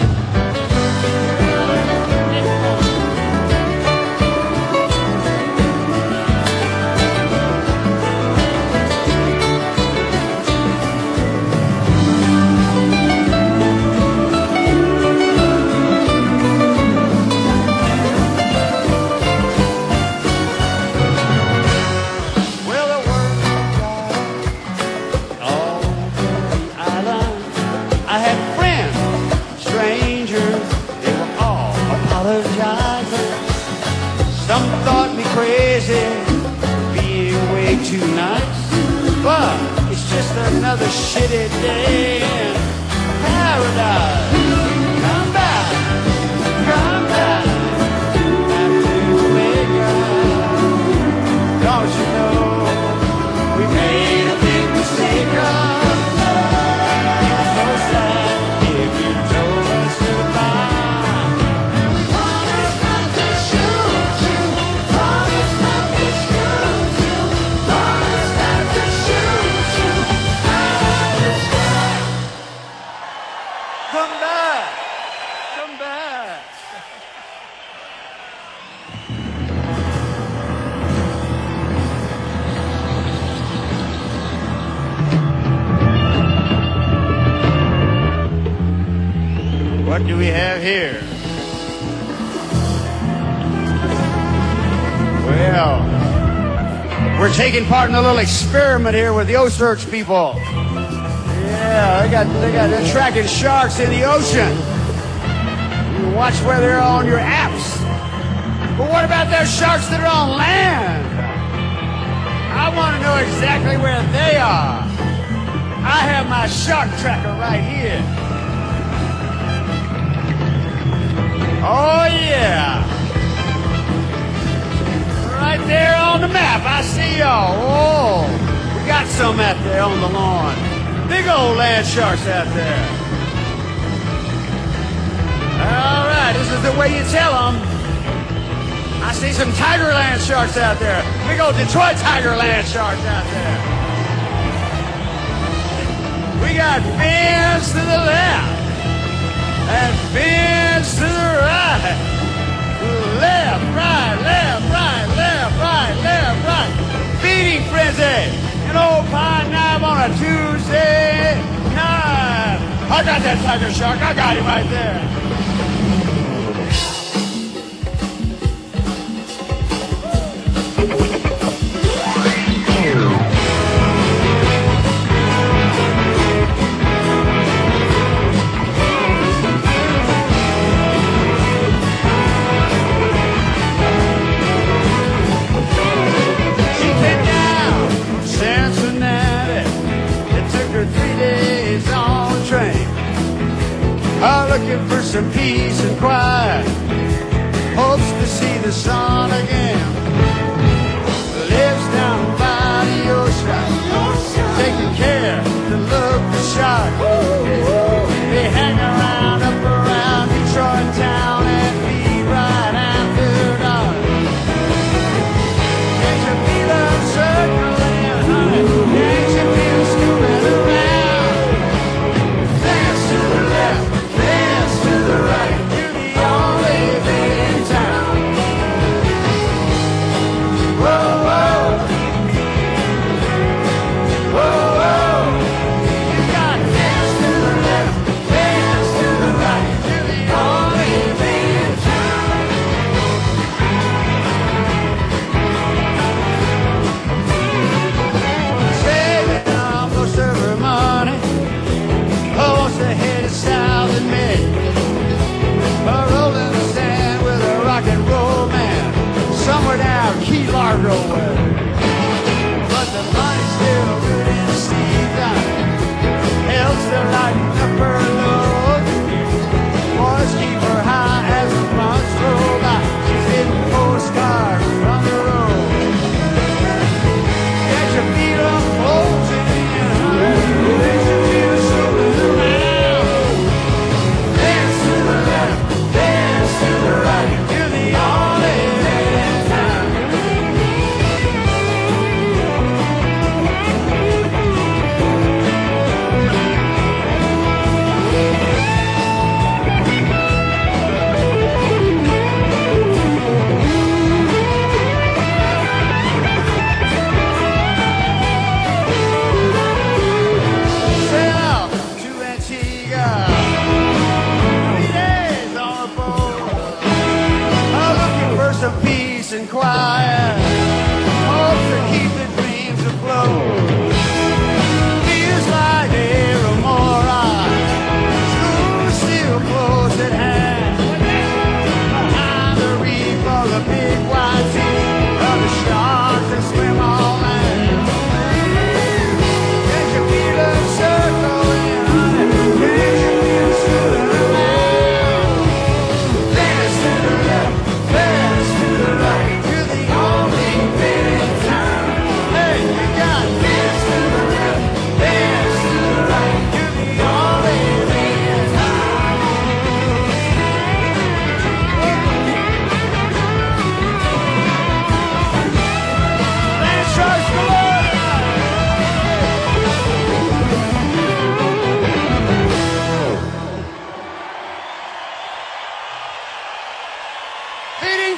Well, the word got all over the island. I had friends, strangers, they were all apologizing. Some thought me crazy, being way too nice. But it's just another shitty day in paradise. Come back, come back, back to Omega. Don't you know we made a big mistake of love? It's so sad if you told us goodbye. And we promised not to shoot you, promised not to shoot you, promised not to shoot you out of the sky. Come back, come back. What do we have here? Well, we're taking part in a little experiment here with the Osage people. Yeah, they got they got they're tracking sharks in the ocean. You watch where they're on your apps. But what about those sharks that are on land? I want to know exactly where they are. I have my shark tracker right here. Oh, yeah. Right there on the map. I see y'all. Oh, we got some out there on the lawn. Big old land sharks out there. All right, this is the way you tell them. I see some tiger land sharks out there. Big old Detroit tiger land sharks out there. We got fins to the left. And fins to the right. Left, right, left, right, left, right, left, right. Feeding frenzy. An old pine knife on a Tuesday night. I got that tiger shark. I got him right there. Looking for some peace and quiet, hopes to see the sun again. Lives down by the ocean, taking care to look for sharks. They hang around up around Detroit town and leave right after dark. Can't you feel them circling, honey? Can't you feel them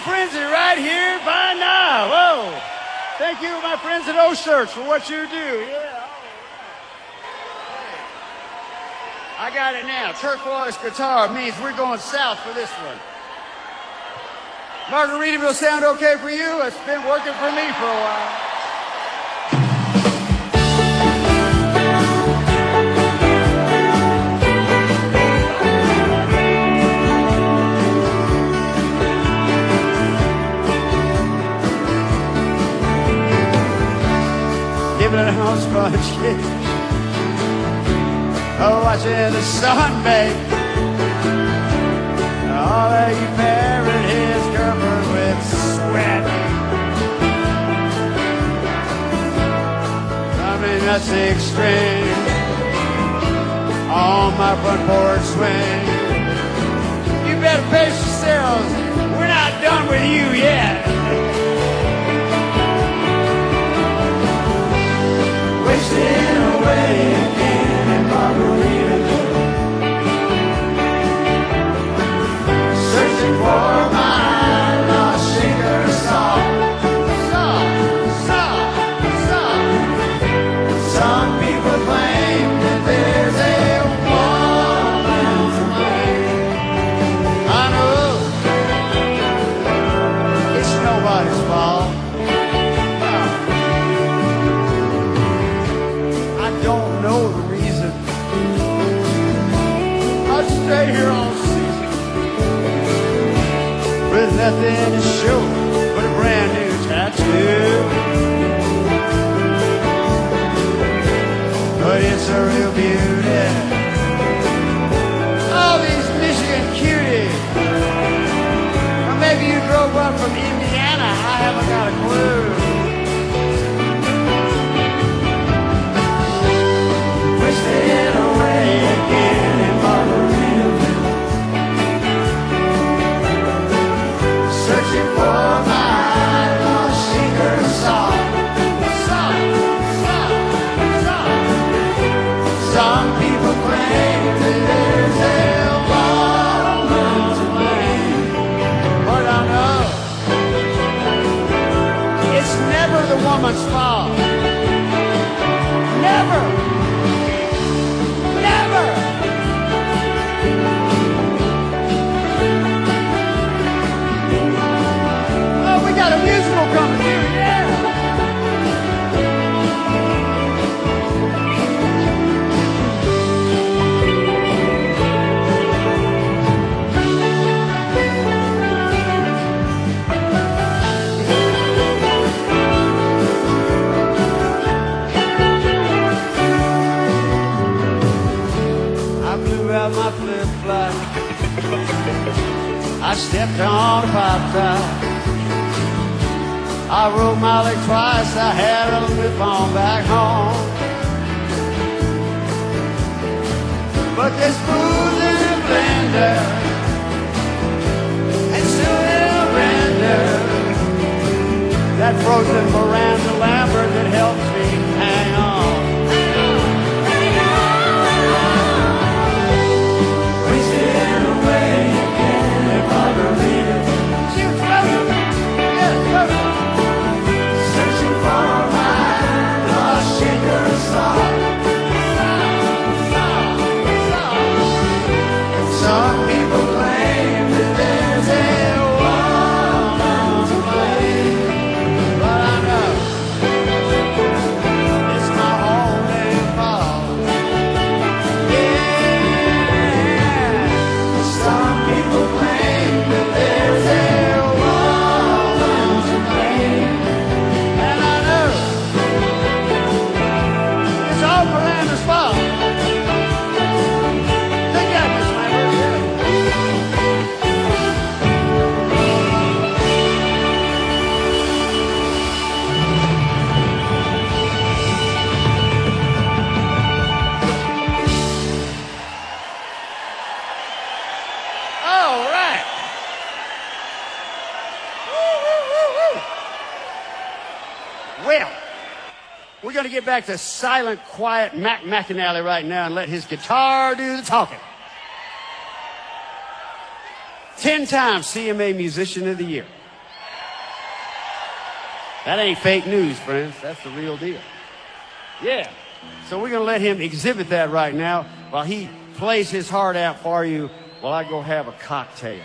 Frenzy right here by now. Whoa. Thank you, my friends at O-Shirts, for what you do. Yeah. I got it now. Turquoise guitar means we're going south for this one. Margaritaville sound okay for you? It's been working for me for a while. Living in a house bunch, oh, watching the sun bake. All of you married his girlfriend with sweat. Drumming a six string on my front porch swing. You better pace yourselves. We're not done with you yet. Wasting away again in Margaritaville, searching for my lost sugar song. Song, song, song. Some people claim that there's a woman to blame. I know it's nobody's fault. Don't know the reason. I'll stay here all season with nothing to show but a brand new tattoo. But it's a real beauty. All these Michigan cuties. Or maybe you drove up from Indiana. I haven't got a clue. Wasting away again in Margaritaville, searching for my lost secret song. Song, song, song. Some people claim that there's a woman to blame, but I know it's never the woman's fault. Never. Oh, we got a musical coming here, yeah. I blew out my flip-flop. I stepped on a pop top. I rode my leg twice. I had a whip on back home. But there's booze in the blender, and soon it'll render that frozen Miranda Lambert that helps me hang on. Wasting away again in Margaritaville. She was floating. Yes, floating. Searching for my lost sugar song. Song, song, song. Some people claim that there's a woman to blame, but I know it's my own damn fault. Yeah, some people claim that there's a woman to blame, and I know it's all Miranda's fault. Think that, Miss Lambert. All right. Woo, woo, woo, woo. Well, we're going to get back to silent, quiet Mac McAnally right now and let his guitar do the talking. Ten times C M A Musician of the Year. That ain't fake news, friends. That's the real deal. Yeah. So we're going to let him exhibit that right now while he plays his heart out for you while I go have a cocktail.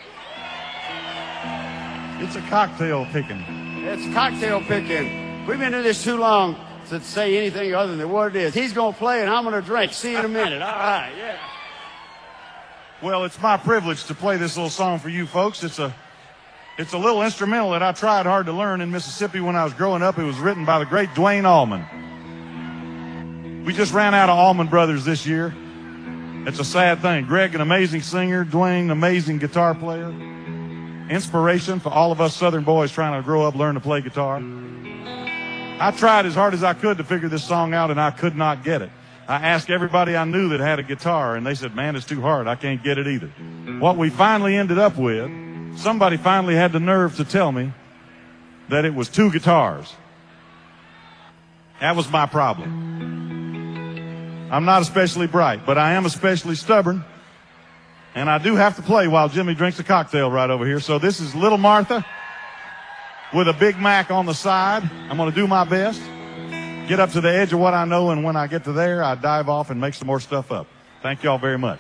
It's a cocktail picking. It's cocktail picking. We've been doing this too long to say anything other than what it is. He's going to play and I'm going to drink. See you in a minute. All right, yeah. Well, it's my privilege to play this little song for you folks. It's a it's a little instrumental that I tried hard to learn in Mississippi when I was growing up. It was written by the great Dwayne Allman. We just ran out of Allman Brothers this year. It's a sad thing. Greg, an amazing singer. Dwayne, an amazing guitar player. Inspiration for all of us Southern boys trying to grow up, learn to play guitar. I tried as hard as I could to figure this song out, and I could not get it. I asked everybody I knew that had a guitar, and they said, man, it's too hard. I can't get it either. What we finally ended up with, somebody finally had the nerve to tell me that it was two guitars. That was my problem. I'm not especially bright, but I am especially stubborn, and I do have to play while Jimmy drinks a cocktail right over here. So this is Little Martha with a Big Mac on the side. I'm going to do my best. Get up to the edge of what I know, and when I get to there, I dive off and make some more stuff up. Thank y'all very much.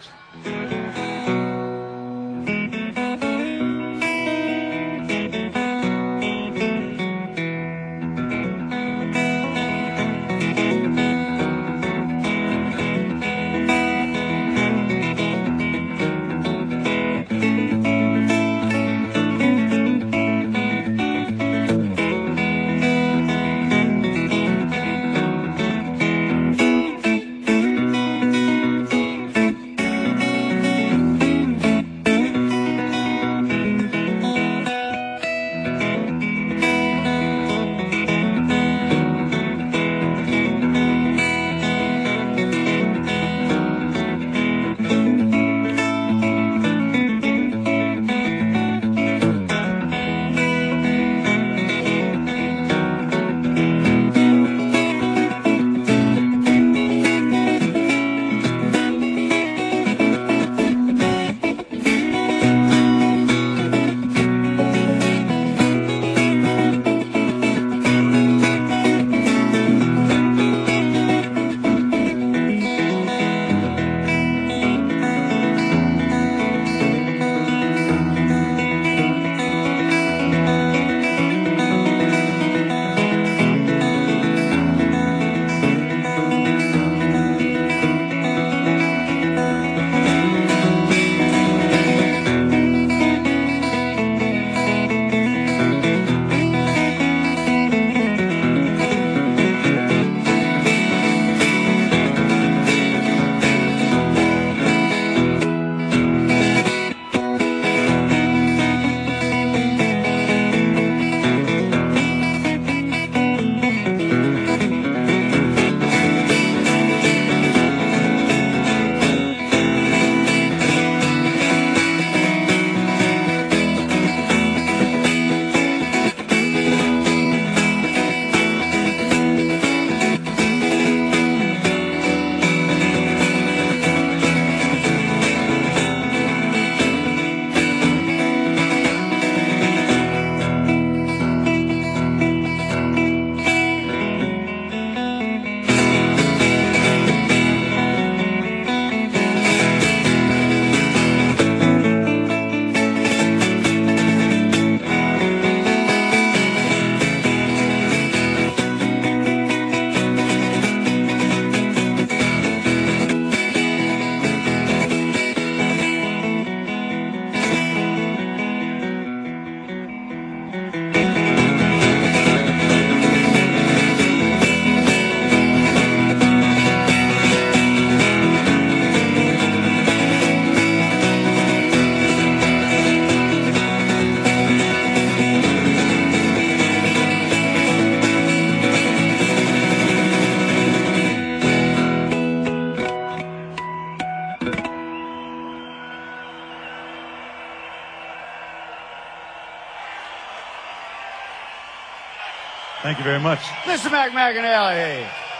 Thank you very much. Mister Mac McAnally.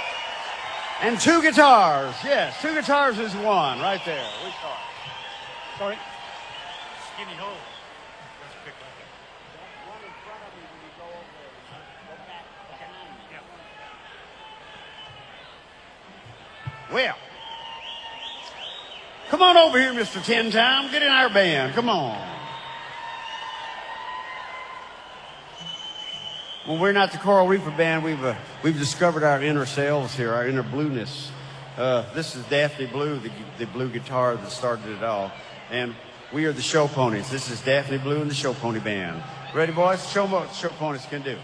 And two guitars. Yes, two guitars is one right there. We start. Sorry. Skinny hole. Well, come on over here, Mister Ten Time. Get in our band. Come on. Well, we're not the Coral Reaper Band. We've uh, we've discovered our inner selves here, our inner blueness. Uh, this is Daphne Blue, the, the blue guitar that started it all, and we are the Show Ponies. This is Daphne Blue and the Show Pony Band. Ready, boys? Show them what Show Ponies can do.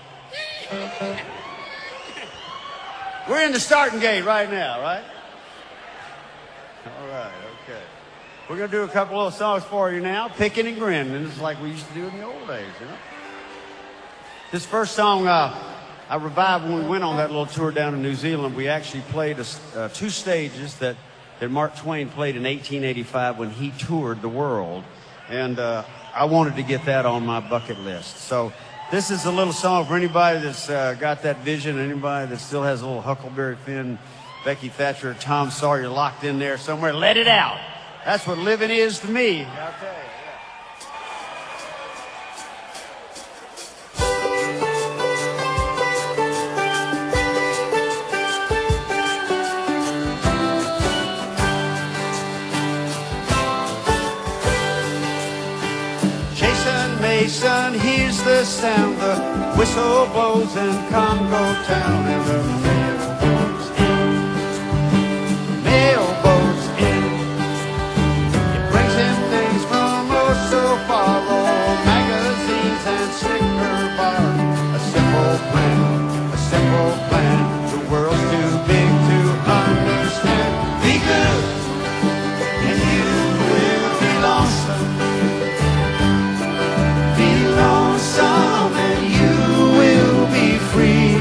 We're in the starting gate right now, right? All right, okay. We're going to do a couple little songs for you now, picking and grinning. It's like we used to do in the old days, you know? This first song uh, I revived when we went on that little tour down in New Zealand. We actually played a, uh, two stages that, that Mark Twain played in eighteen eighty-five when he toured the world. And uh, I wanted to get that on my bucket list. So this is a little song for anybody that's uh, got that vision, anybody that still has a little Huckleberry Finn, Becky Thatcher, Tom Sawyer locked in there somewhere. Let it out. That's what living is to me. I'll tell you. Mason, here's the sound, the whistle blows in Congo town, and the mail goes in, mail goes in. It brings in things from oh so far, old magazines and sticker bar. A simple plan, a simple plan, the world's too big to understand. Be good, and you will be lonesome. Lonesome and you will be free.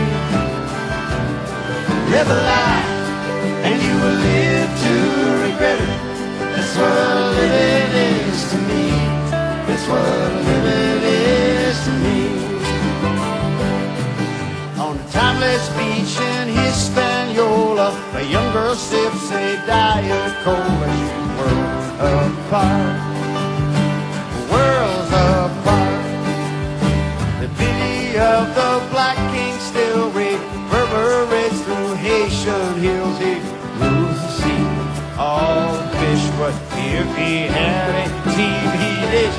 Live a life and you will live to regret it. That's what living is to me. That's what living is to me. On a timeless beach in Hispaniola, a young girl sips a Diet Cola. She's worlds apart, worlds apart. Of the Black King still reverberates through Haitian hills. He rules the sea, all fish, but if he had a T V dish,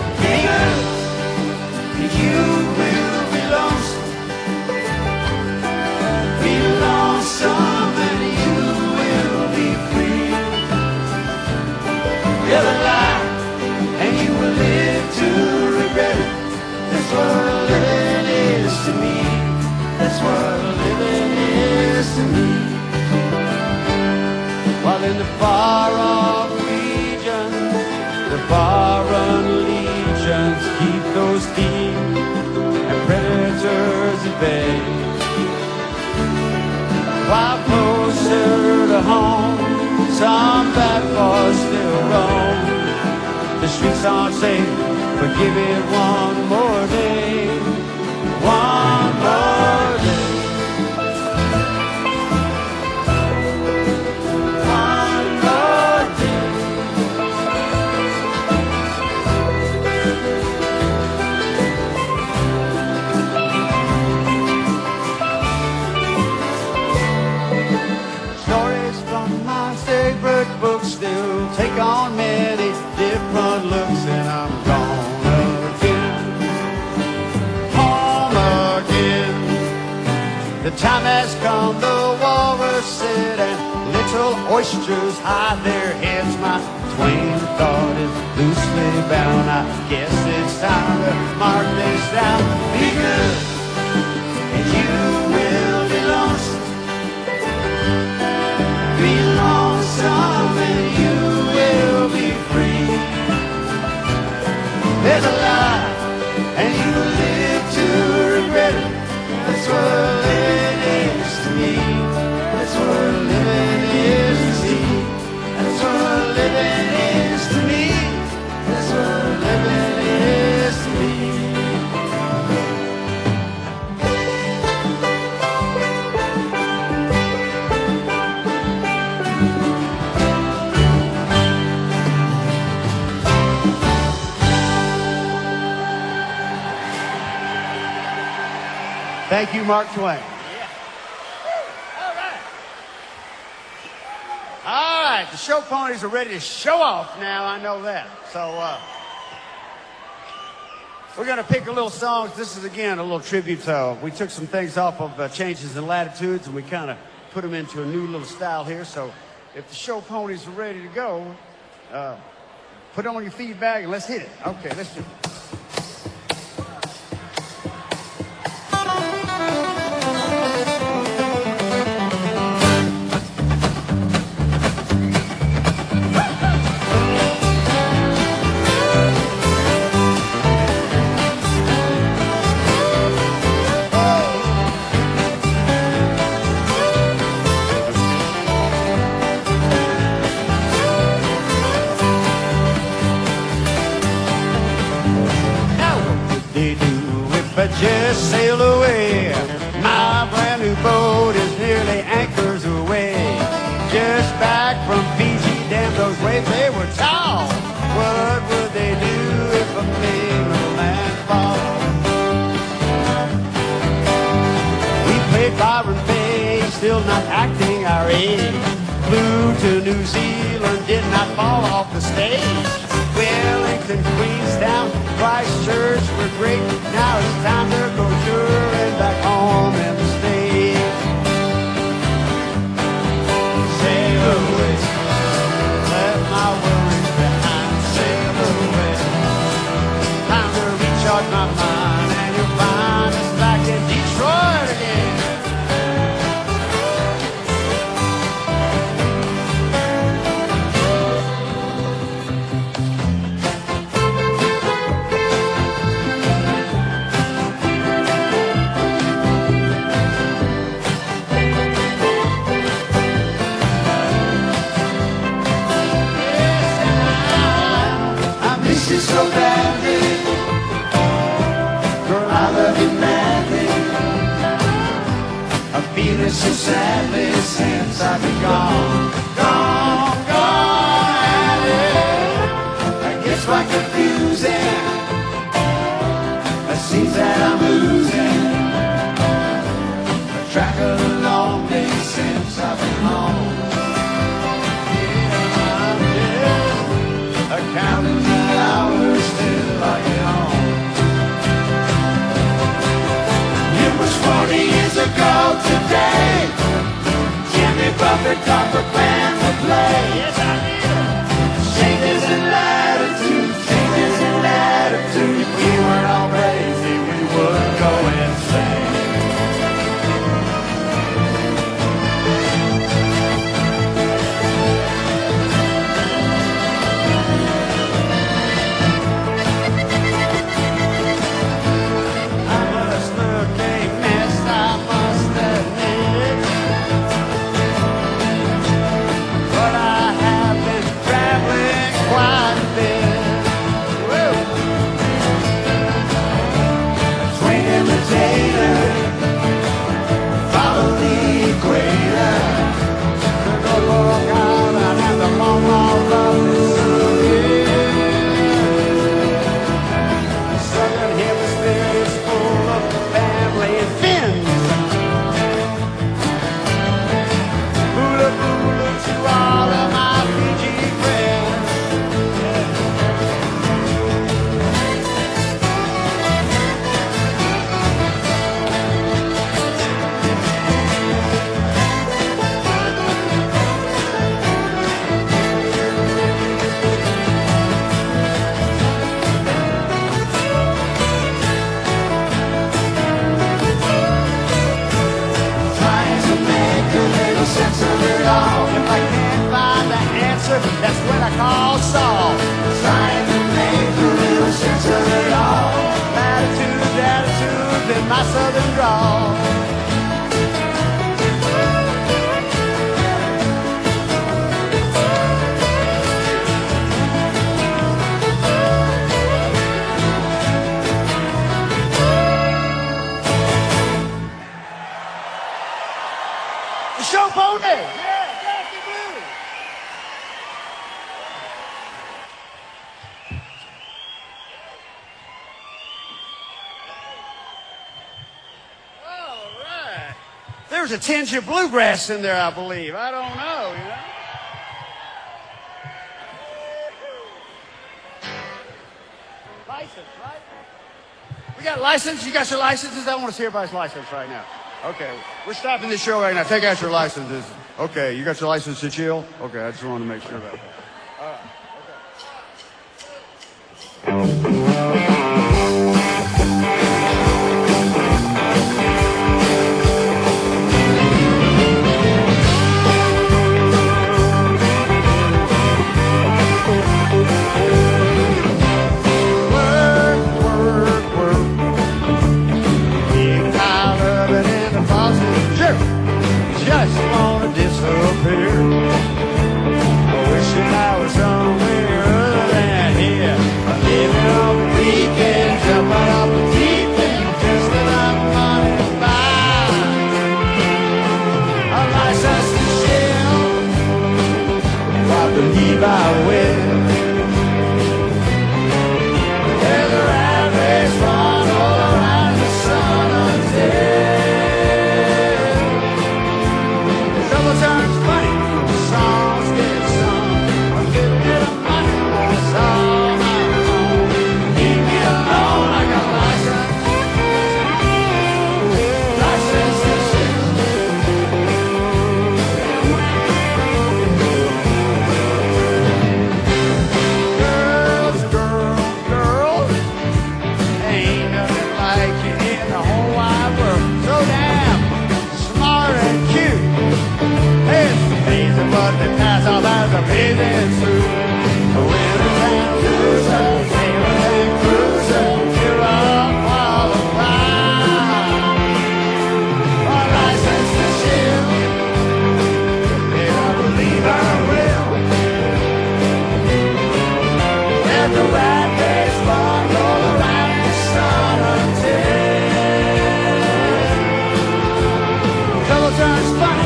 you will be lonesome, be lonesome, and you will be free. Live a life, and you will live to regret it. That's what living is to me. That's what living is to me. While in the far-off regions, the foreign legions keep those thieves and predators at bay. While closer to home, some bad boys still roam. The streets aren't safe, but give it one more day, one more day, one more day. Stories from my favorite books still take on many different looks, and I'm gone again, home again. The time has come, the walrus said, and little oysters hide their heads. My Twain thought is loosely bound. I guess it's time to mark this down. Be good, and you will be lonesome. Be lonesome, and you will be free. There's a lie, and you will live to regret it. That's what living is to me. That's what living is to see. That's what living is to me. That's what living is to me. Thank you, Mark Twain. All right. All right, the show ponies are ready to show off now. I know that. So uh, we're going to pick a little songs. This is, again, a little tribute to, we took some things off of uh, Changes in Latitudes, and we kind of put them into a new little style here. So if the show ponies are ready to go, uh, put on your feedback and let's hit it. Okay, let's do it. But just sail away. My brand new boat is nearly anchors away. Just back from Fiji, damn those waves, they were tall. What would they do if a made no landfall? We played Byron Bay, still not acting our age. Flew to New Zealand, did not fall off the stage. Wellington, Queenstown, Christchurch were great. Now it's time to go touring back home in the States. Sail away, let my worries behind. Sail away, time to recharge my mind, and you'll find us back in Detroit again. So badly, girl, I love you madly. I'm feeling so sadly since I've been gone, gone, gone. And I guess why confusing, it seems that I'm losing a track of the long days since I've been home. Yeah, I'm counting the hours till I get home. It was forty years ago today. Jimmy Buffett, Copper Band would play. Yes, I did. Changes in latitude, changes in latitude. If we weren't all crazy, we would go insane. But I have there's a tinge of bluegrass in there, I believe. I don't know, you know. License, right? We got license? You got your licenses? I want to see everybody's license right now. Okay, we're stopping this show right now. Take out your licenses. Okay, you got your license to chill? Okay, I just wanted to make sure about that. All right, just wanna disappear. Wishing I was somewhere other than here. Living on the weekend, jumping off the deep end, just enough money to buy a license to chill. I believe I will. There's a rat race run all around the sun until turns funny, the songs get sung. A little bit of money, that's all I own. Leave me alone, I got license. License to shoot. Girls, girls, girls, ain't nothing like you in the whole wide world. So damn smart and cute. It's amazing what they pass off as amazing too. Winners and losers, sailors and cruisers, you're all qualified. A license to chill, and I believe I will. Let the rat race run all around the sun until trouble turns funny.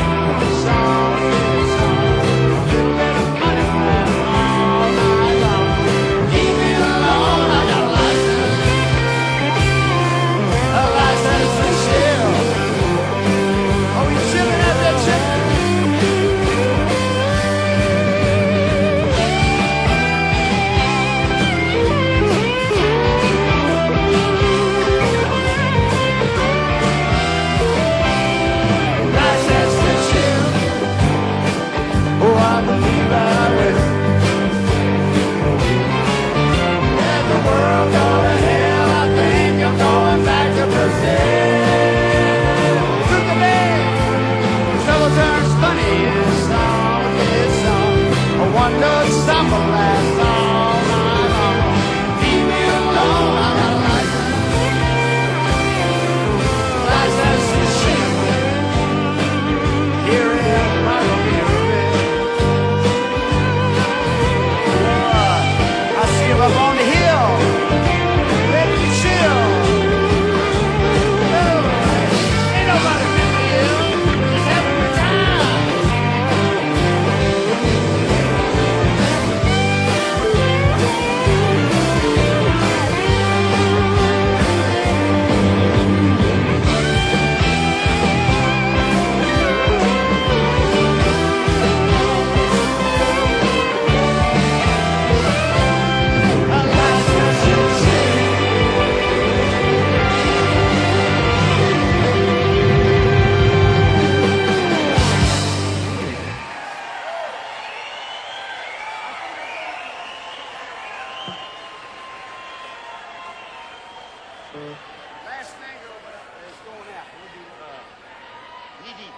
Last mango is going out. We'll do uh, knee deep.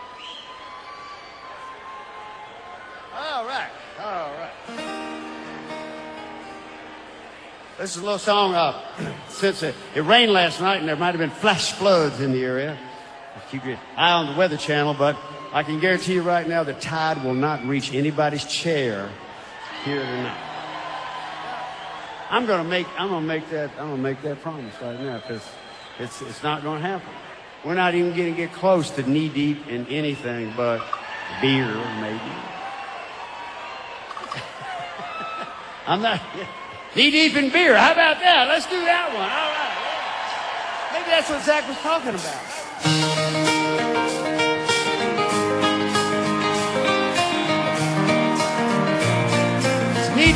All right, all right. This is a little song. Uh, since it, it rained last night and there might have been flash floods in the area, keep your eye on the Weather Channel. But I can guarantee you right now, the tide will not reach anybody's chair here tonight. I'm gonna make I'm gonna make that I'm gonna make that promise right now, because it's it's not gonna happen. We're not even gonna get close to knee deep in anything but beer, maybe. I'm not knee deep in beer. How about that? Let's do that one. All right. Maybe that's what Zach was talking about.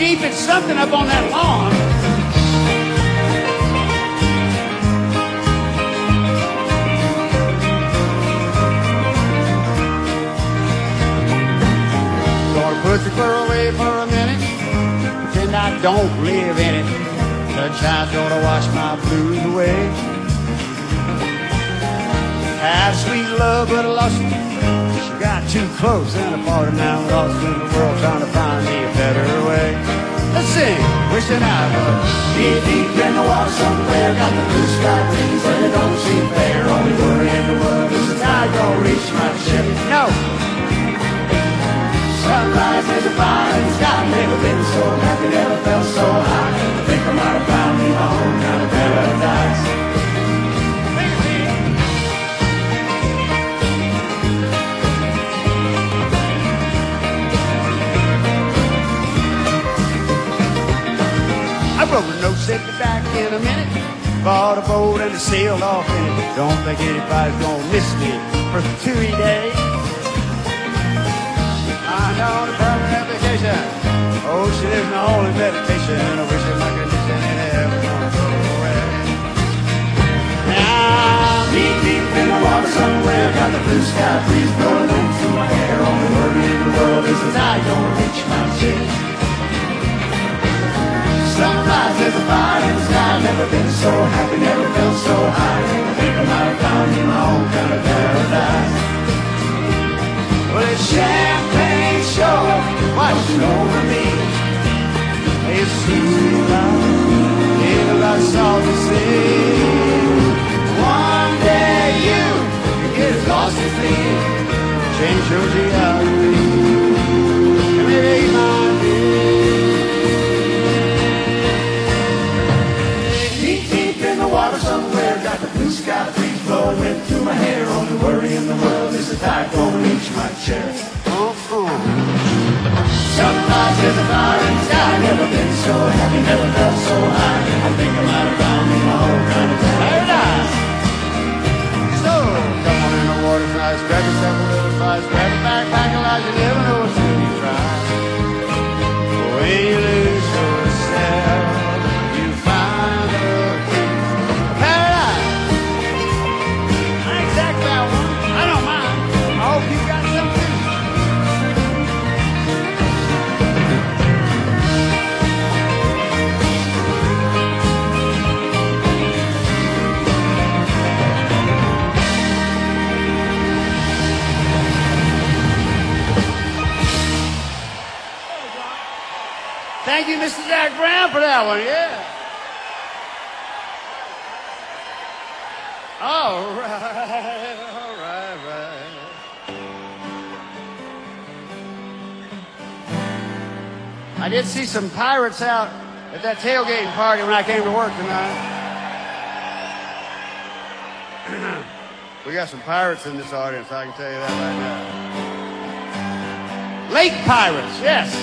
deep. It's something up on that lawn. Gonna put the car away for a minute, pretend I don't live in it. Sunshine's gonna wash my blues away. Had sweet love, but I lost it. She got too close and I fought it. Now I'm lost in the world trying to find me a better way. Let's sing, wishing I was deep, deep in the water somewhere. Got the blue sky breeze and it don't seem fair. Only worry in the world is the tide gonna reach my ship. No. Sunrise is a fire in the sky. Never been so happy, never felt so high. I think I might have found me my own kind of paradise. I wrote a note, said be back in a minute. Bought a boat and I sailed off in it. Don't think anybody's gonna miss me for two days. I'm on a permanent vacation. Ocean is my only meditation. I wish that my condition in heaven would go away. Now I'm deep, deep in the water somewhere. Got the blue sky breeze blowing into my hair. Only worry in the world is the tide gonna reach my ship. Sunrise is a fire in the sky. Never been so happy, never felt so high. I think I might have found me my own kind of paradise. Well, it's champagne shore washing over me. It's sweet love in a lot salty sea. One day you can get as lost as me. Change your geography and maybe my water somewhere, got the blue sky breeze blowing through my hair. Only worry in the world is the tide gonna reach my chair. Uh-uh. Sunrise is a fire in the sky. Never been so happy, never felt so high. I think I might have found me my whole kind of paradise. So, come on in the water tonight, grab yourself a little spice, grab a backpack a lot, you never know what's till you try. When you lose yourself, you find a Thank you, Mister Jack Brown, for that one, yeah. All right, all right, right. I did see some pirates out at that tailgating party when I came to work tonight. We got some pirates in this audience, I can tell you that right now. Lake pirates, yes.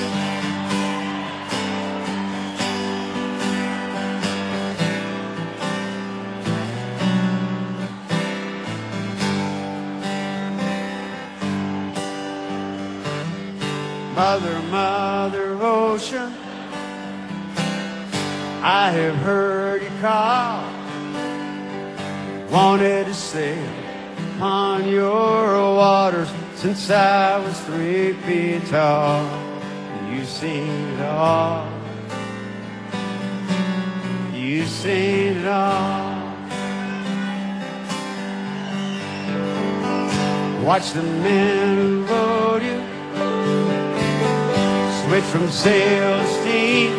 Mother, Mother Ocean, I have heard you call. Wanted to sail upon your waters since I was three feet tall. You've seen it all. You've seen it all. Watch the men who rode you switch from sail to steam.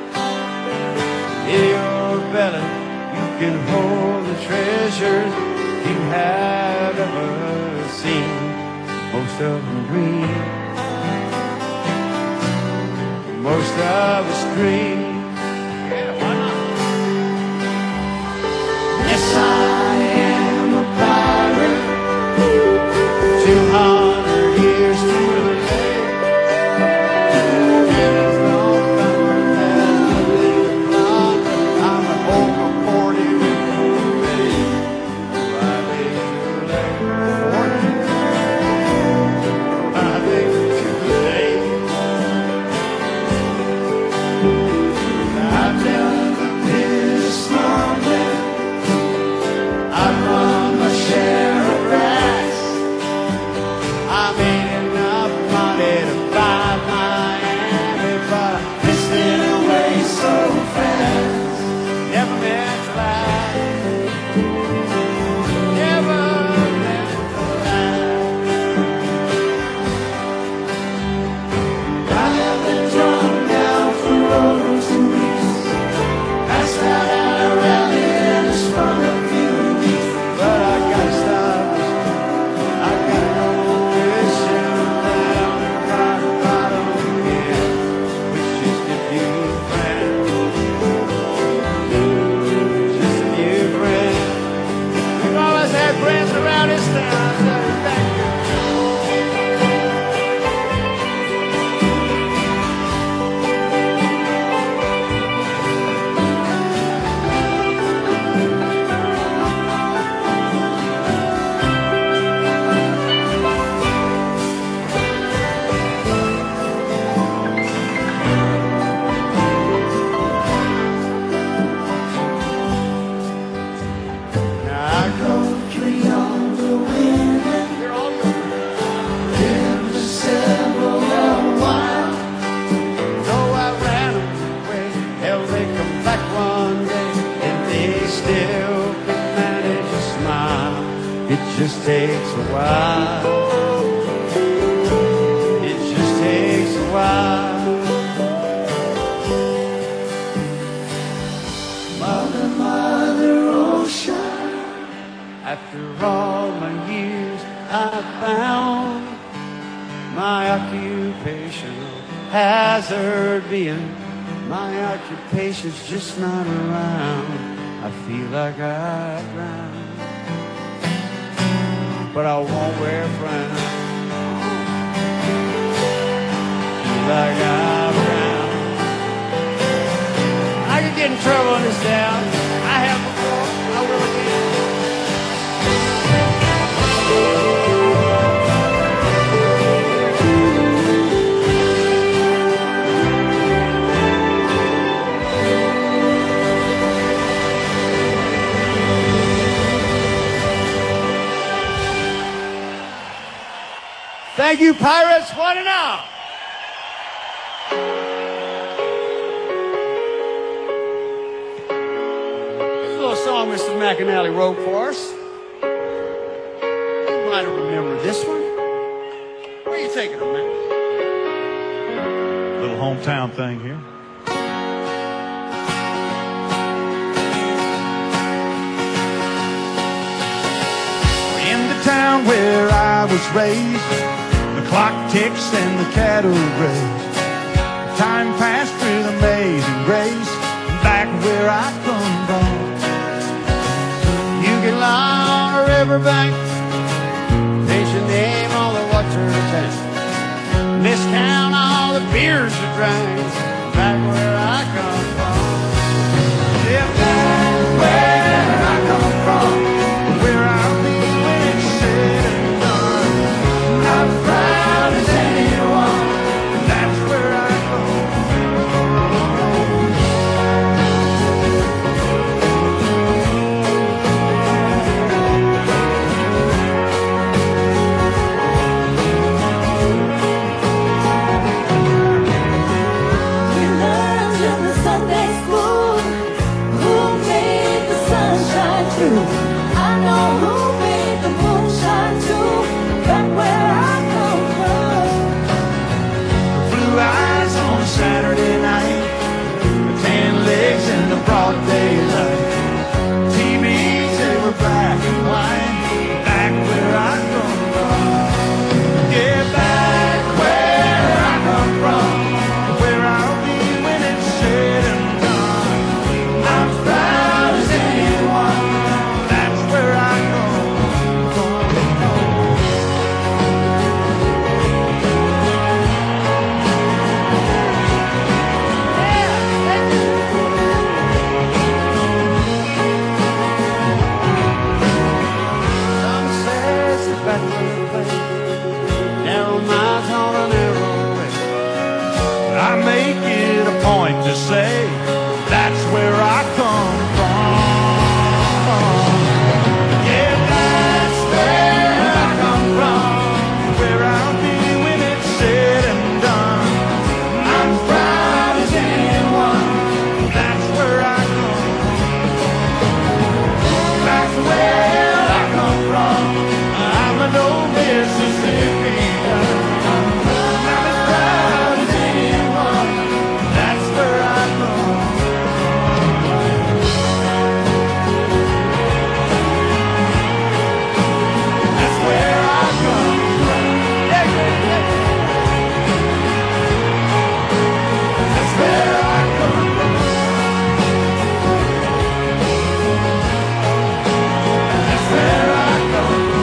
In your belly you can hold the treasures you have ever seen. Most of them dream, most of us dream. Yeah, why not? Yes, I am a pirate. Two hundred years to the day. just takes a while. It just takes a while. Mother, Mother Ocean, after all my years I found my occupational hazard being my occupation's just not around. I feel like I drown, but I won't wear a frown. Feel like I drown. I could get in trouble in this town. I have before. I will again. Thank you, Pirates, one and all. This little song Mister McAnally wrote for us. You might remember this one. Where are you taking it, man? Little hometown thing here. In the town where I was raised, the clock ticks and the cattle graze. Time passed with amazing grace. Back where I come from, you get along on a riverbank, paint your name on the water tank, discount all the beers you drank. Back where I come from, yeah, back where I come from, where I'll be when it's said and done. I'm proud as anyone. That's where I go. We learned in the Sunday school who made the sunshine true. I know who made the moonshine too. Back where I come from. Blue eyes on a Saturday night, the tan legs in the broad daylight. T Vs, they were black and white. Back where I come from, yeah, back where I come from, where I'll be when it's said and done. I'm as proud as anyone. That's where I come from. Some says the backward way, narrow miles on a narrow way. I make it a point to say that's where I come from. Yeah, that's where I come from, where I'll be when it's said and done. I'm as proud as anyone. That's where I come from. That's where I come from. I'm an old Mississippi guy. I'm as proud as anyone. That's where I come from. That's where I come from. Yeah, yeah, yeah. That's where I come from. That's where I come from.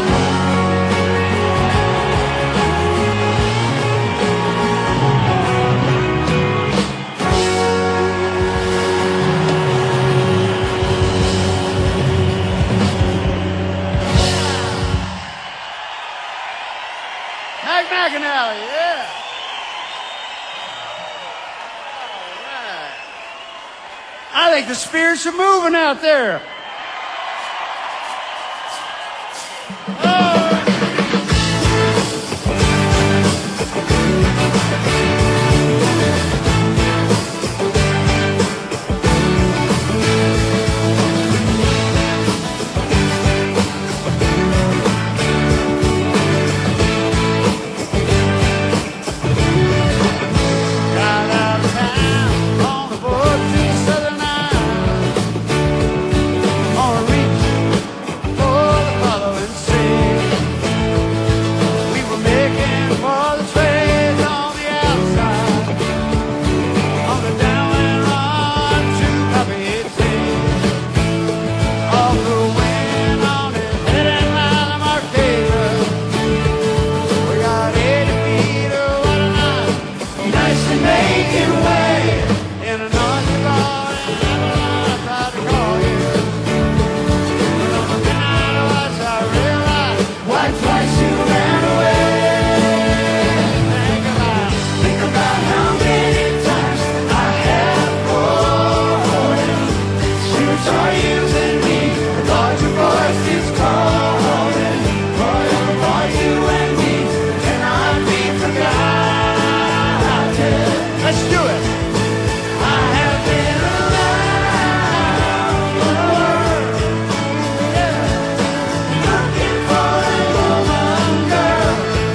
Mac McAnally, yeah. All right. I think the spirits are moving out there. Oh. are using me. The larger voice is calling. Forever for you and me cannot be forgotten. Let's do it. I have been around the world, yeah, looking for a woman, girl,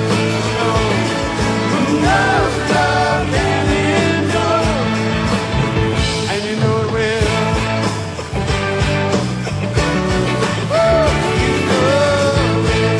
who knows love can endure, And you know it will. oh, you know it.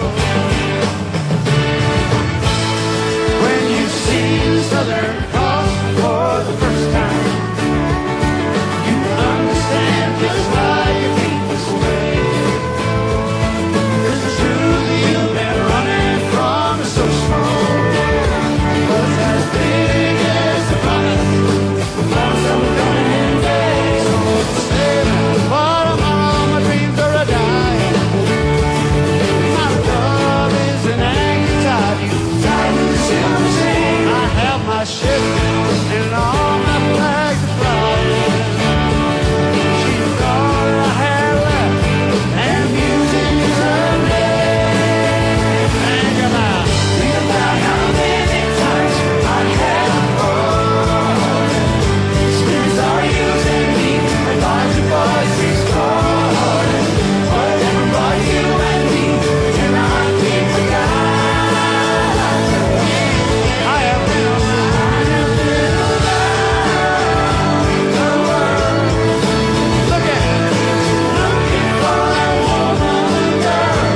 When you see the Southern Cross for the first time, you understand just why you feel this way. There's a truth you've been running from is so strong, was as big as the promise of some coming day. So say that For tomorrow my dreams are a dying. My love is an angry tide. You time to silver chain. I have my ship and all my flags are flying. She's all that I have left, And music is her name. think about. Think about how many times I have fallen. Spirits are using me, and larger voices calling. Whatever brought you and me cannot be forgotten. I have been around. I have been around the world, Look at it. looking for a woman, girl,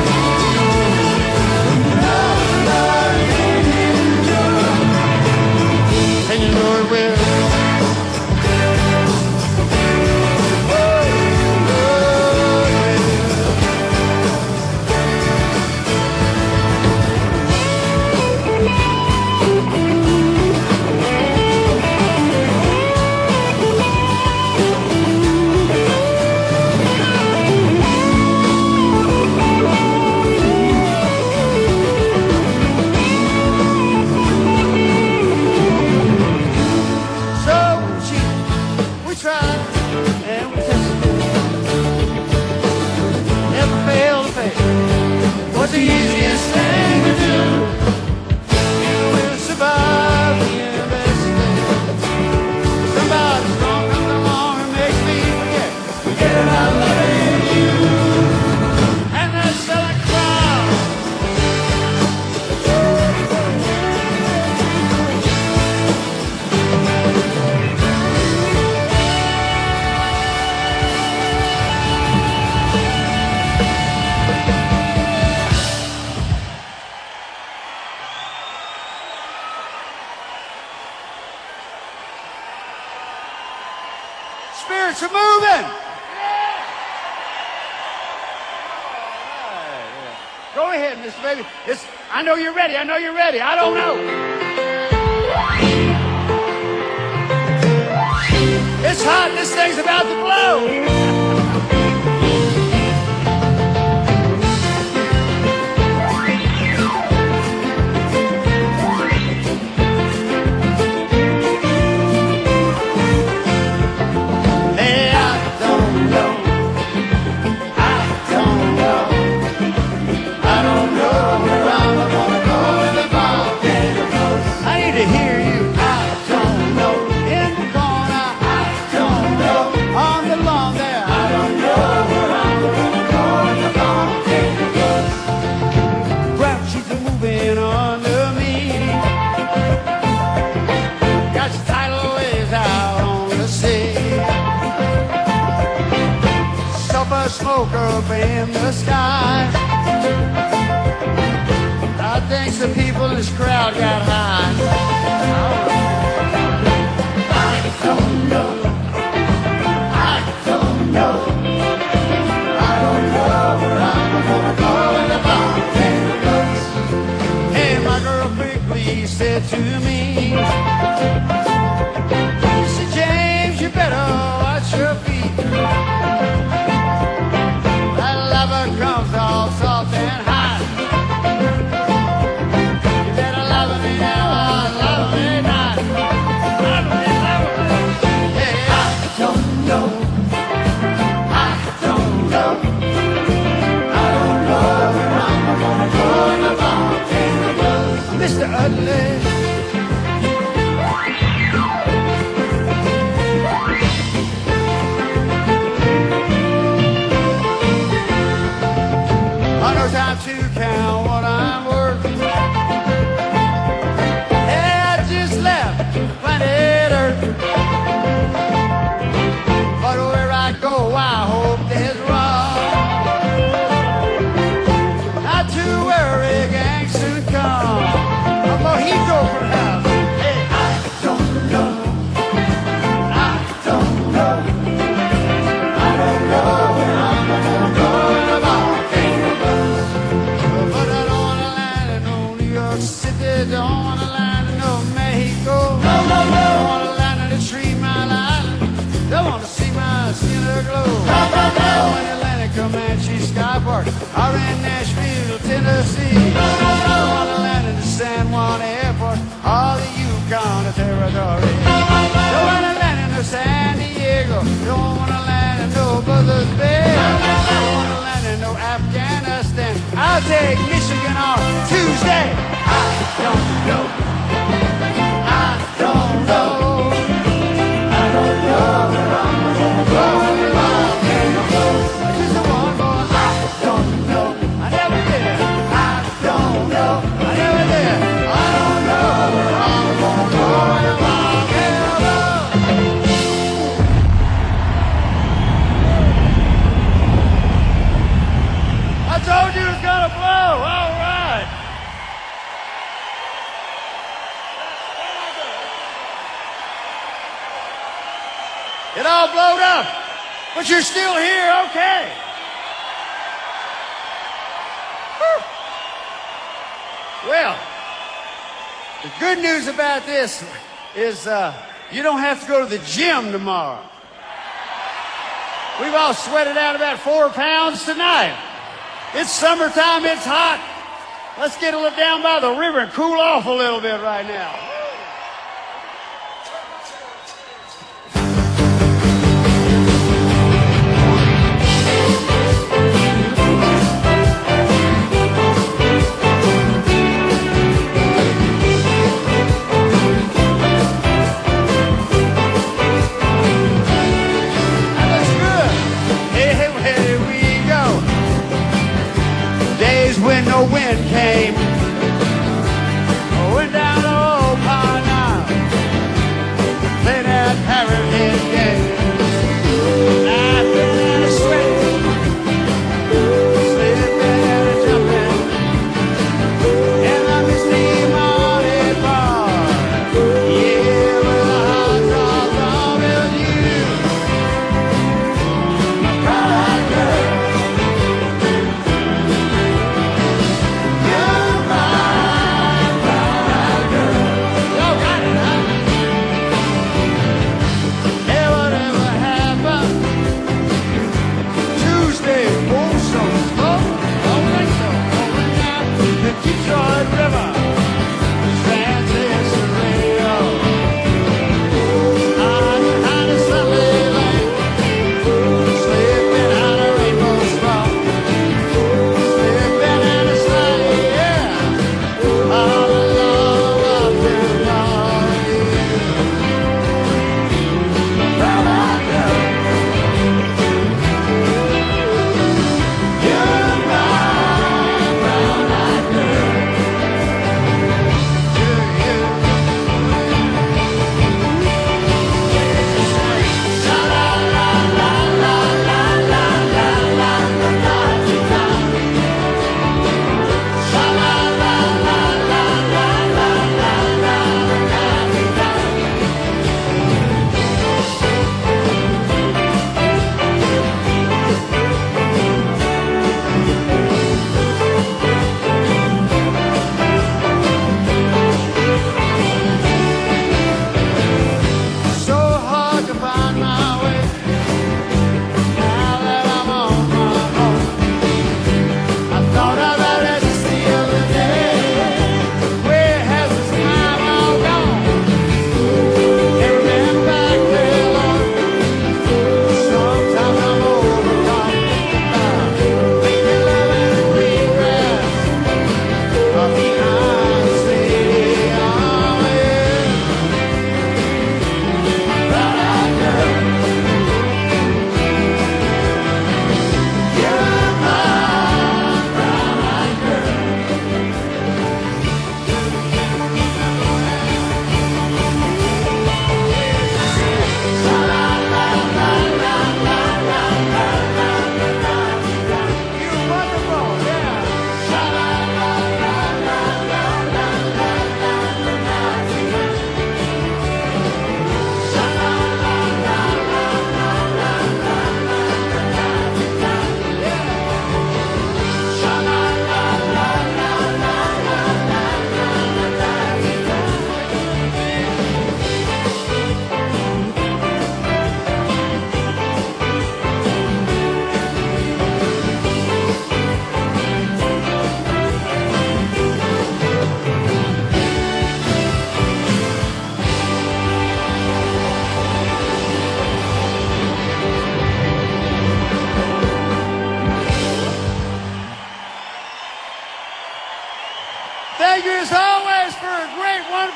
who knows love can endure. And you know it will. So we cheat, we tried, and we tested. Never failed to fail. What's the easiest thing to do? You will survive the investigation. Somebody strong comes along and makes me forget. Forget about loving you. And that's the crowd. Spirits are moving. Go ahead, Mister Baby. It's, I know you're ready. I know you're ready. I don't know. It's hot. This thing's about to blow. Hey, I don't know. I don't know. I don't know where I'm gonna go when the volcano goes. I need to hear you. I don't know. In the corner, I don't know. on the lawn there. I don't know where I'm gonna go when the volcano goes. Ground sheets are moving under me. Got your tidal waves out on the sea. Sulfur smoke up in the sky. I think some people in this crowd got high. I don't know. I don't know. I don't know where I'm gonna go when the volcano goes. Hey, my girl quickly said to me, she said, James, you better watch your feet. That lava comes all soft and hot. You better love me now, love me not. Love me, love me. Hey, I Don't know. Everglow. I went Atlantic, Comanche, Sky Park. I ran Nashville, Tennessee. I went Atlanta to San Juan Airport, all the Yukon Territory. Don't want to land in no San Diego, don't want to land in no Buzzards Bay. Don't want to land in no Afghanistan. I'll take Michigan on Tuesday. I don't know. I don't know. I don't know where I'm gonna go. Where I'm gonna go. Just the one more. I don't know. I never did. I don't know. I never did. I don't know where I'm gonna go. Where I'm gonna go. I told you it was gonna blow. All right. It all blowed up, but you're still here, okay. Whew. Well, the good news about this is uh, you don't have to go to the gym tomorrow. We've all sweated out about four pounds tonight. It's summertime, it's hot. Let's get a little down by the river and cool off a little bit right now. When no wind came, went down to old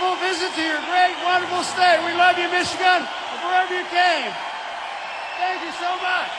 wonderful visit to your great, wonderful state. We love you, Michigan, and wherever you came. Thank you so much.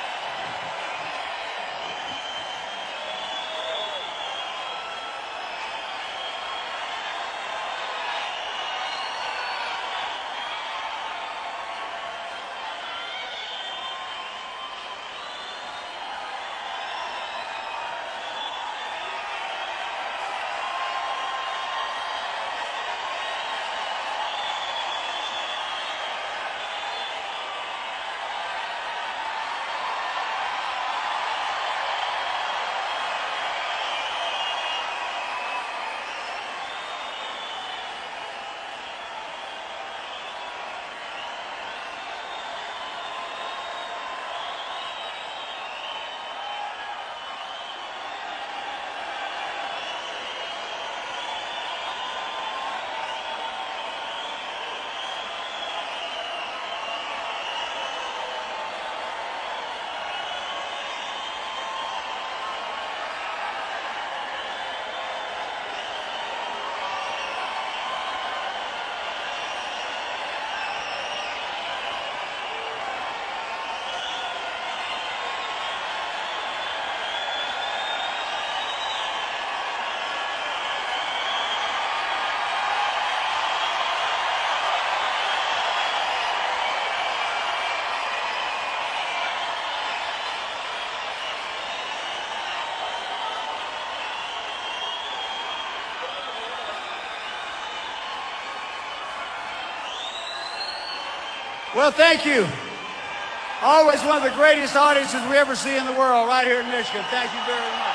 Well, thank you. Always one of the greatest audiences we ever see in the world, right here in Michigan. Thank you very much.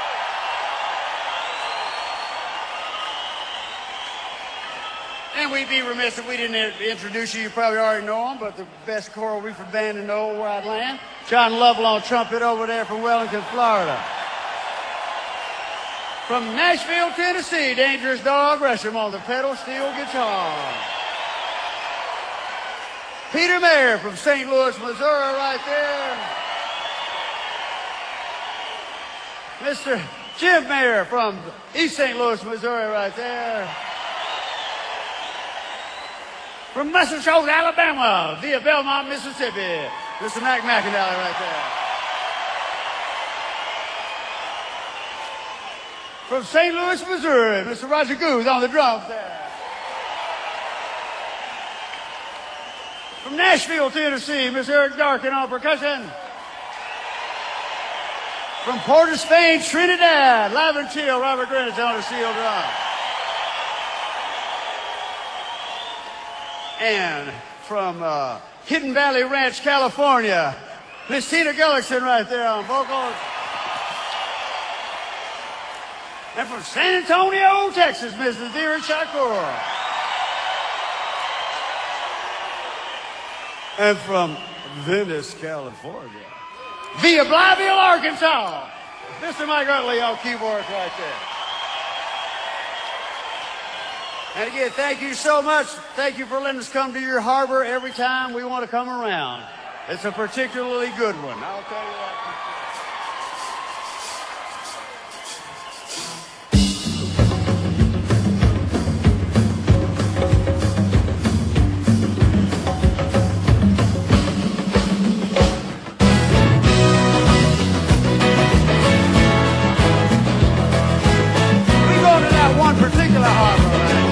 And we'd be remiss if we didn't introduce you. You probably already know him, but the best coral reefer band in the whole wide land. John Lovell on trumpet over there from Wellington, Florida. From Nashville, Tennessee, Dangerous Dog Gresham on the pedal steel guitar. Peter Mayer from Saint Louis, Missouri, right there. Mister Jim Mayer from East Saint Louis, Missouri, right there. From Muscle Shoals, Alabama, via Belmont, Mississippi, Mister Mac McInally, right there. From Saint Louis, Missouri, Mister Roger Goose on the drums there. From Nashville, Tennessee, Mister Eric Darkin on percussion. From Port of Spain, Trinidad, live and chill, Robert Greenwich on the steel drum. And from uh, Hidden Valley Ranch, California, Miss Tina Gullickson right there on vocals. And from San Antonio, Texas, Missus Vera Shakur. And from Venice, California, via Blytheville, Arkansas, Mister Mike Utley on keyboards right there. And again, thank you so much. Thank you for letting us come to your harbor every time we want to come around. It's a particularly good one, I'll tell you that. Particular harbor, right?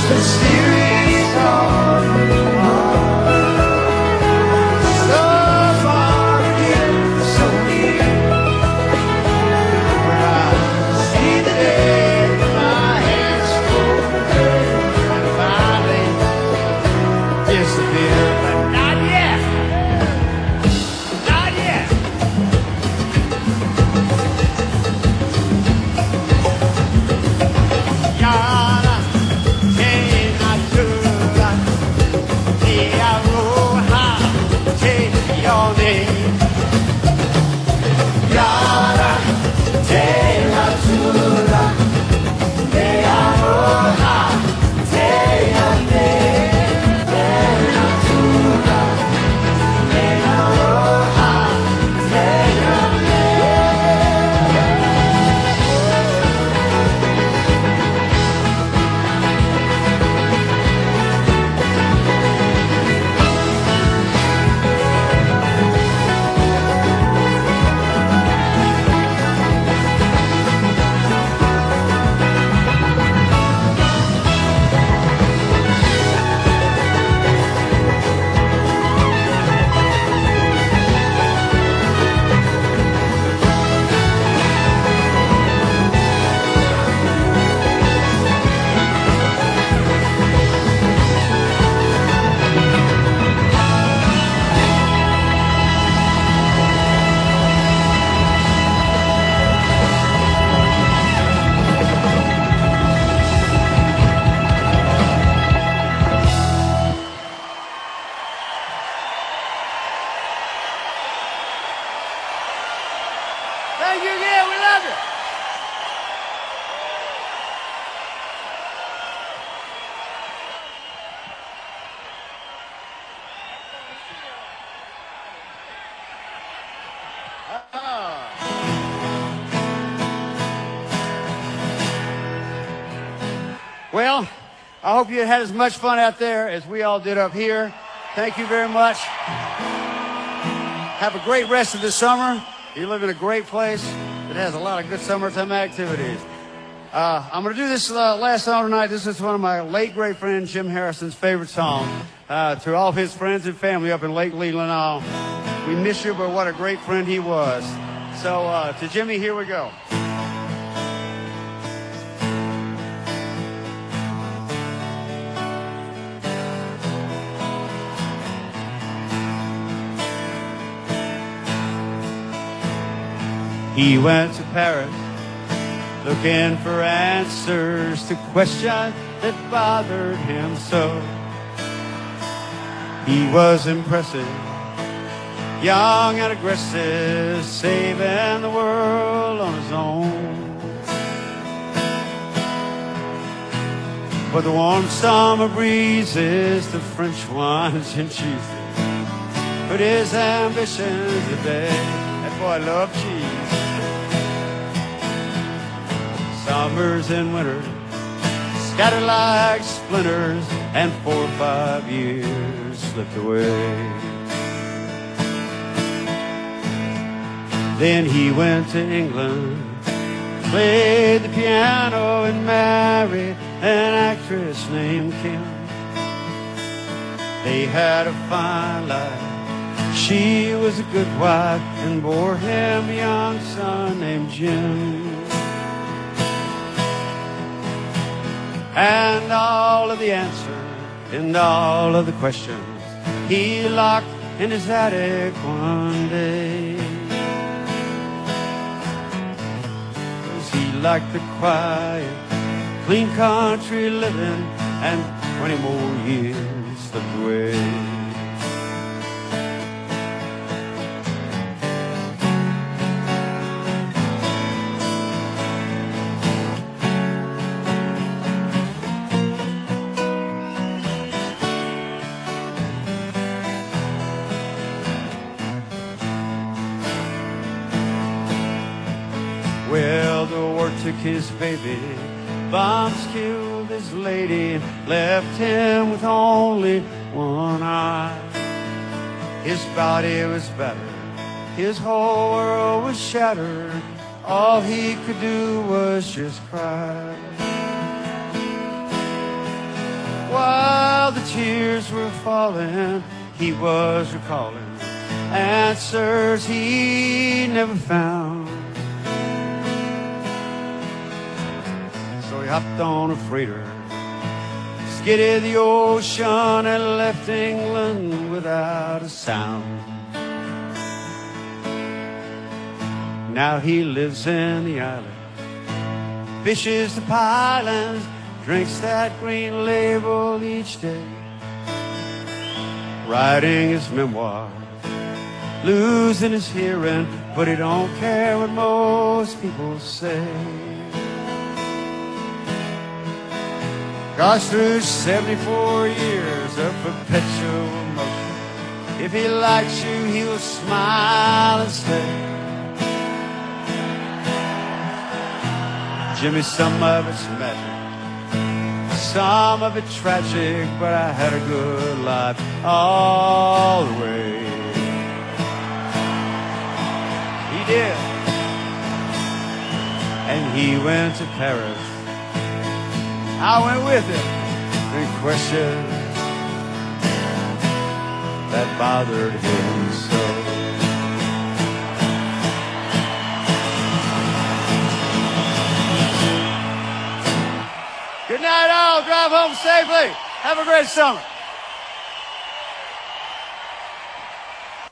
just a series of so far here, so near. Where I see the day my hands folded and finally disappear. But not yet. Not yet. Yana, hey, Natura, hey, Aroha, take your name. Yana, hey, Natura, hey, Aroha, take your name. Hey, Natura, hey, Aroha, take your Thank you again. We love you. Well, I hope you had as much fun out there as we all did up here. Thank you very much. Have a great rest of the summer. You live in a great place that has a lot of good summertime activities. Uh, I'm going to do this uh, last song tonight. This is one of my late great friend Jim Harrison's favorite songs. Uh, to all of his friends and family up in Lake Leland, all, we miss you, but what a great friend he was. So uh, to Jimmy, here we go. He went to Paris looking for answers to questions that bothered him so. He was impressive, young and aggressive, saving the world on his own. But the warm summer breezes, the French wines and cheeses, put his ambitions to bed. That boy loved cheese. Summers and winters scattered like splinters, and four or five years slipped away. Then he went to England, played the piano, and married an actress named Kim. They had a fine life. She was a good wife and bore him a young son named Jim. And all of the answers and all of the questions he locked in his attic one day. 'Cause he liked the quiet, clean country living, and twenty more years slipped away. Well, the war took his baby, bombs killed his lady, left him with only one eye. His body was battered, his whole world was shattered. All he could do was just cry. While the tears were falling, he was recalling answers he never found. So he hopped on a freighter, skidded the ocean, and left England without a sound. Now he lives in the island, fishes the pilings, drinks that green label each day, writing his memoir, losing his hearing, but he don't care what most people say. Gosh, through seventy-four years of perpetual motion, if he likes you, he will smile and stay. Jimmy, some of it's magic, some of it tragic, but I had a good life all the way. He did. And he went to Paris. I went with him in questions that bothered him so. Good night all. Drive home safely. Have a great summer.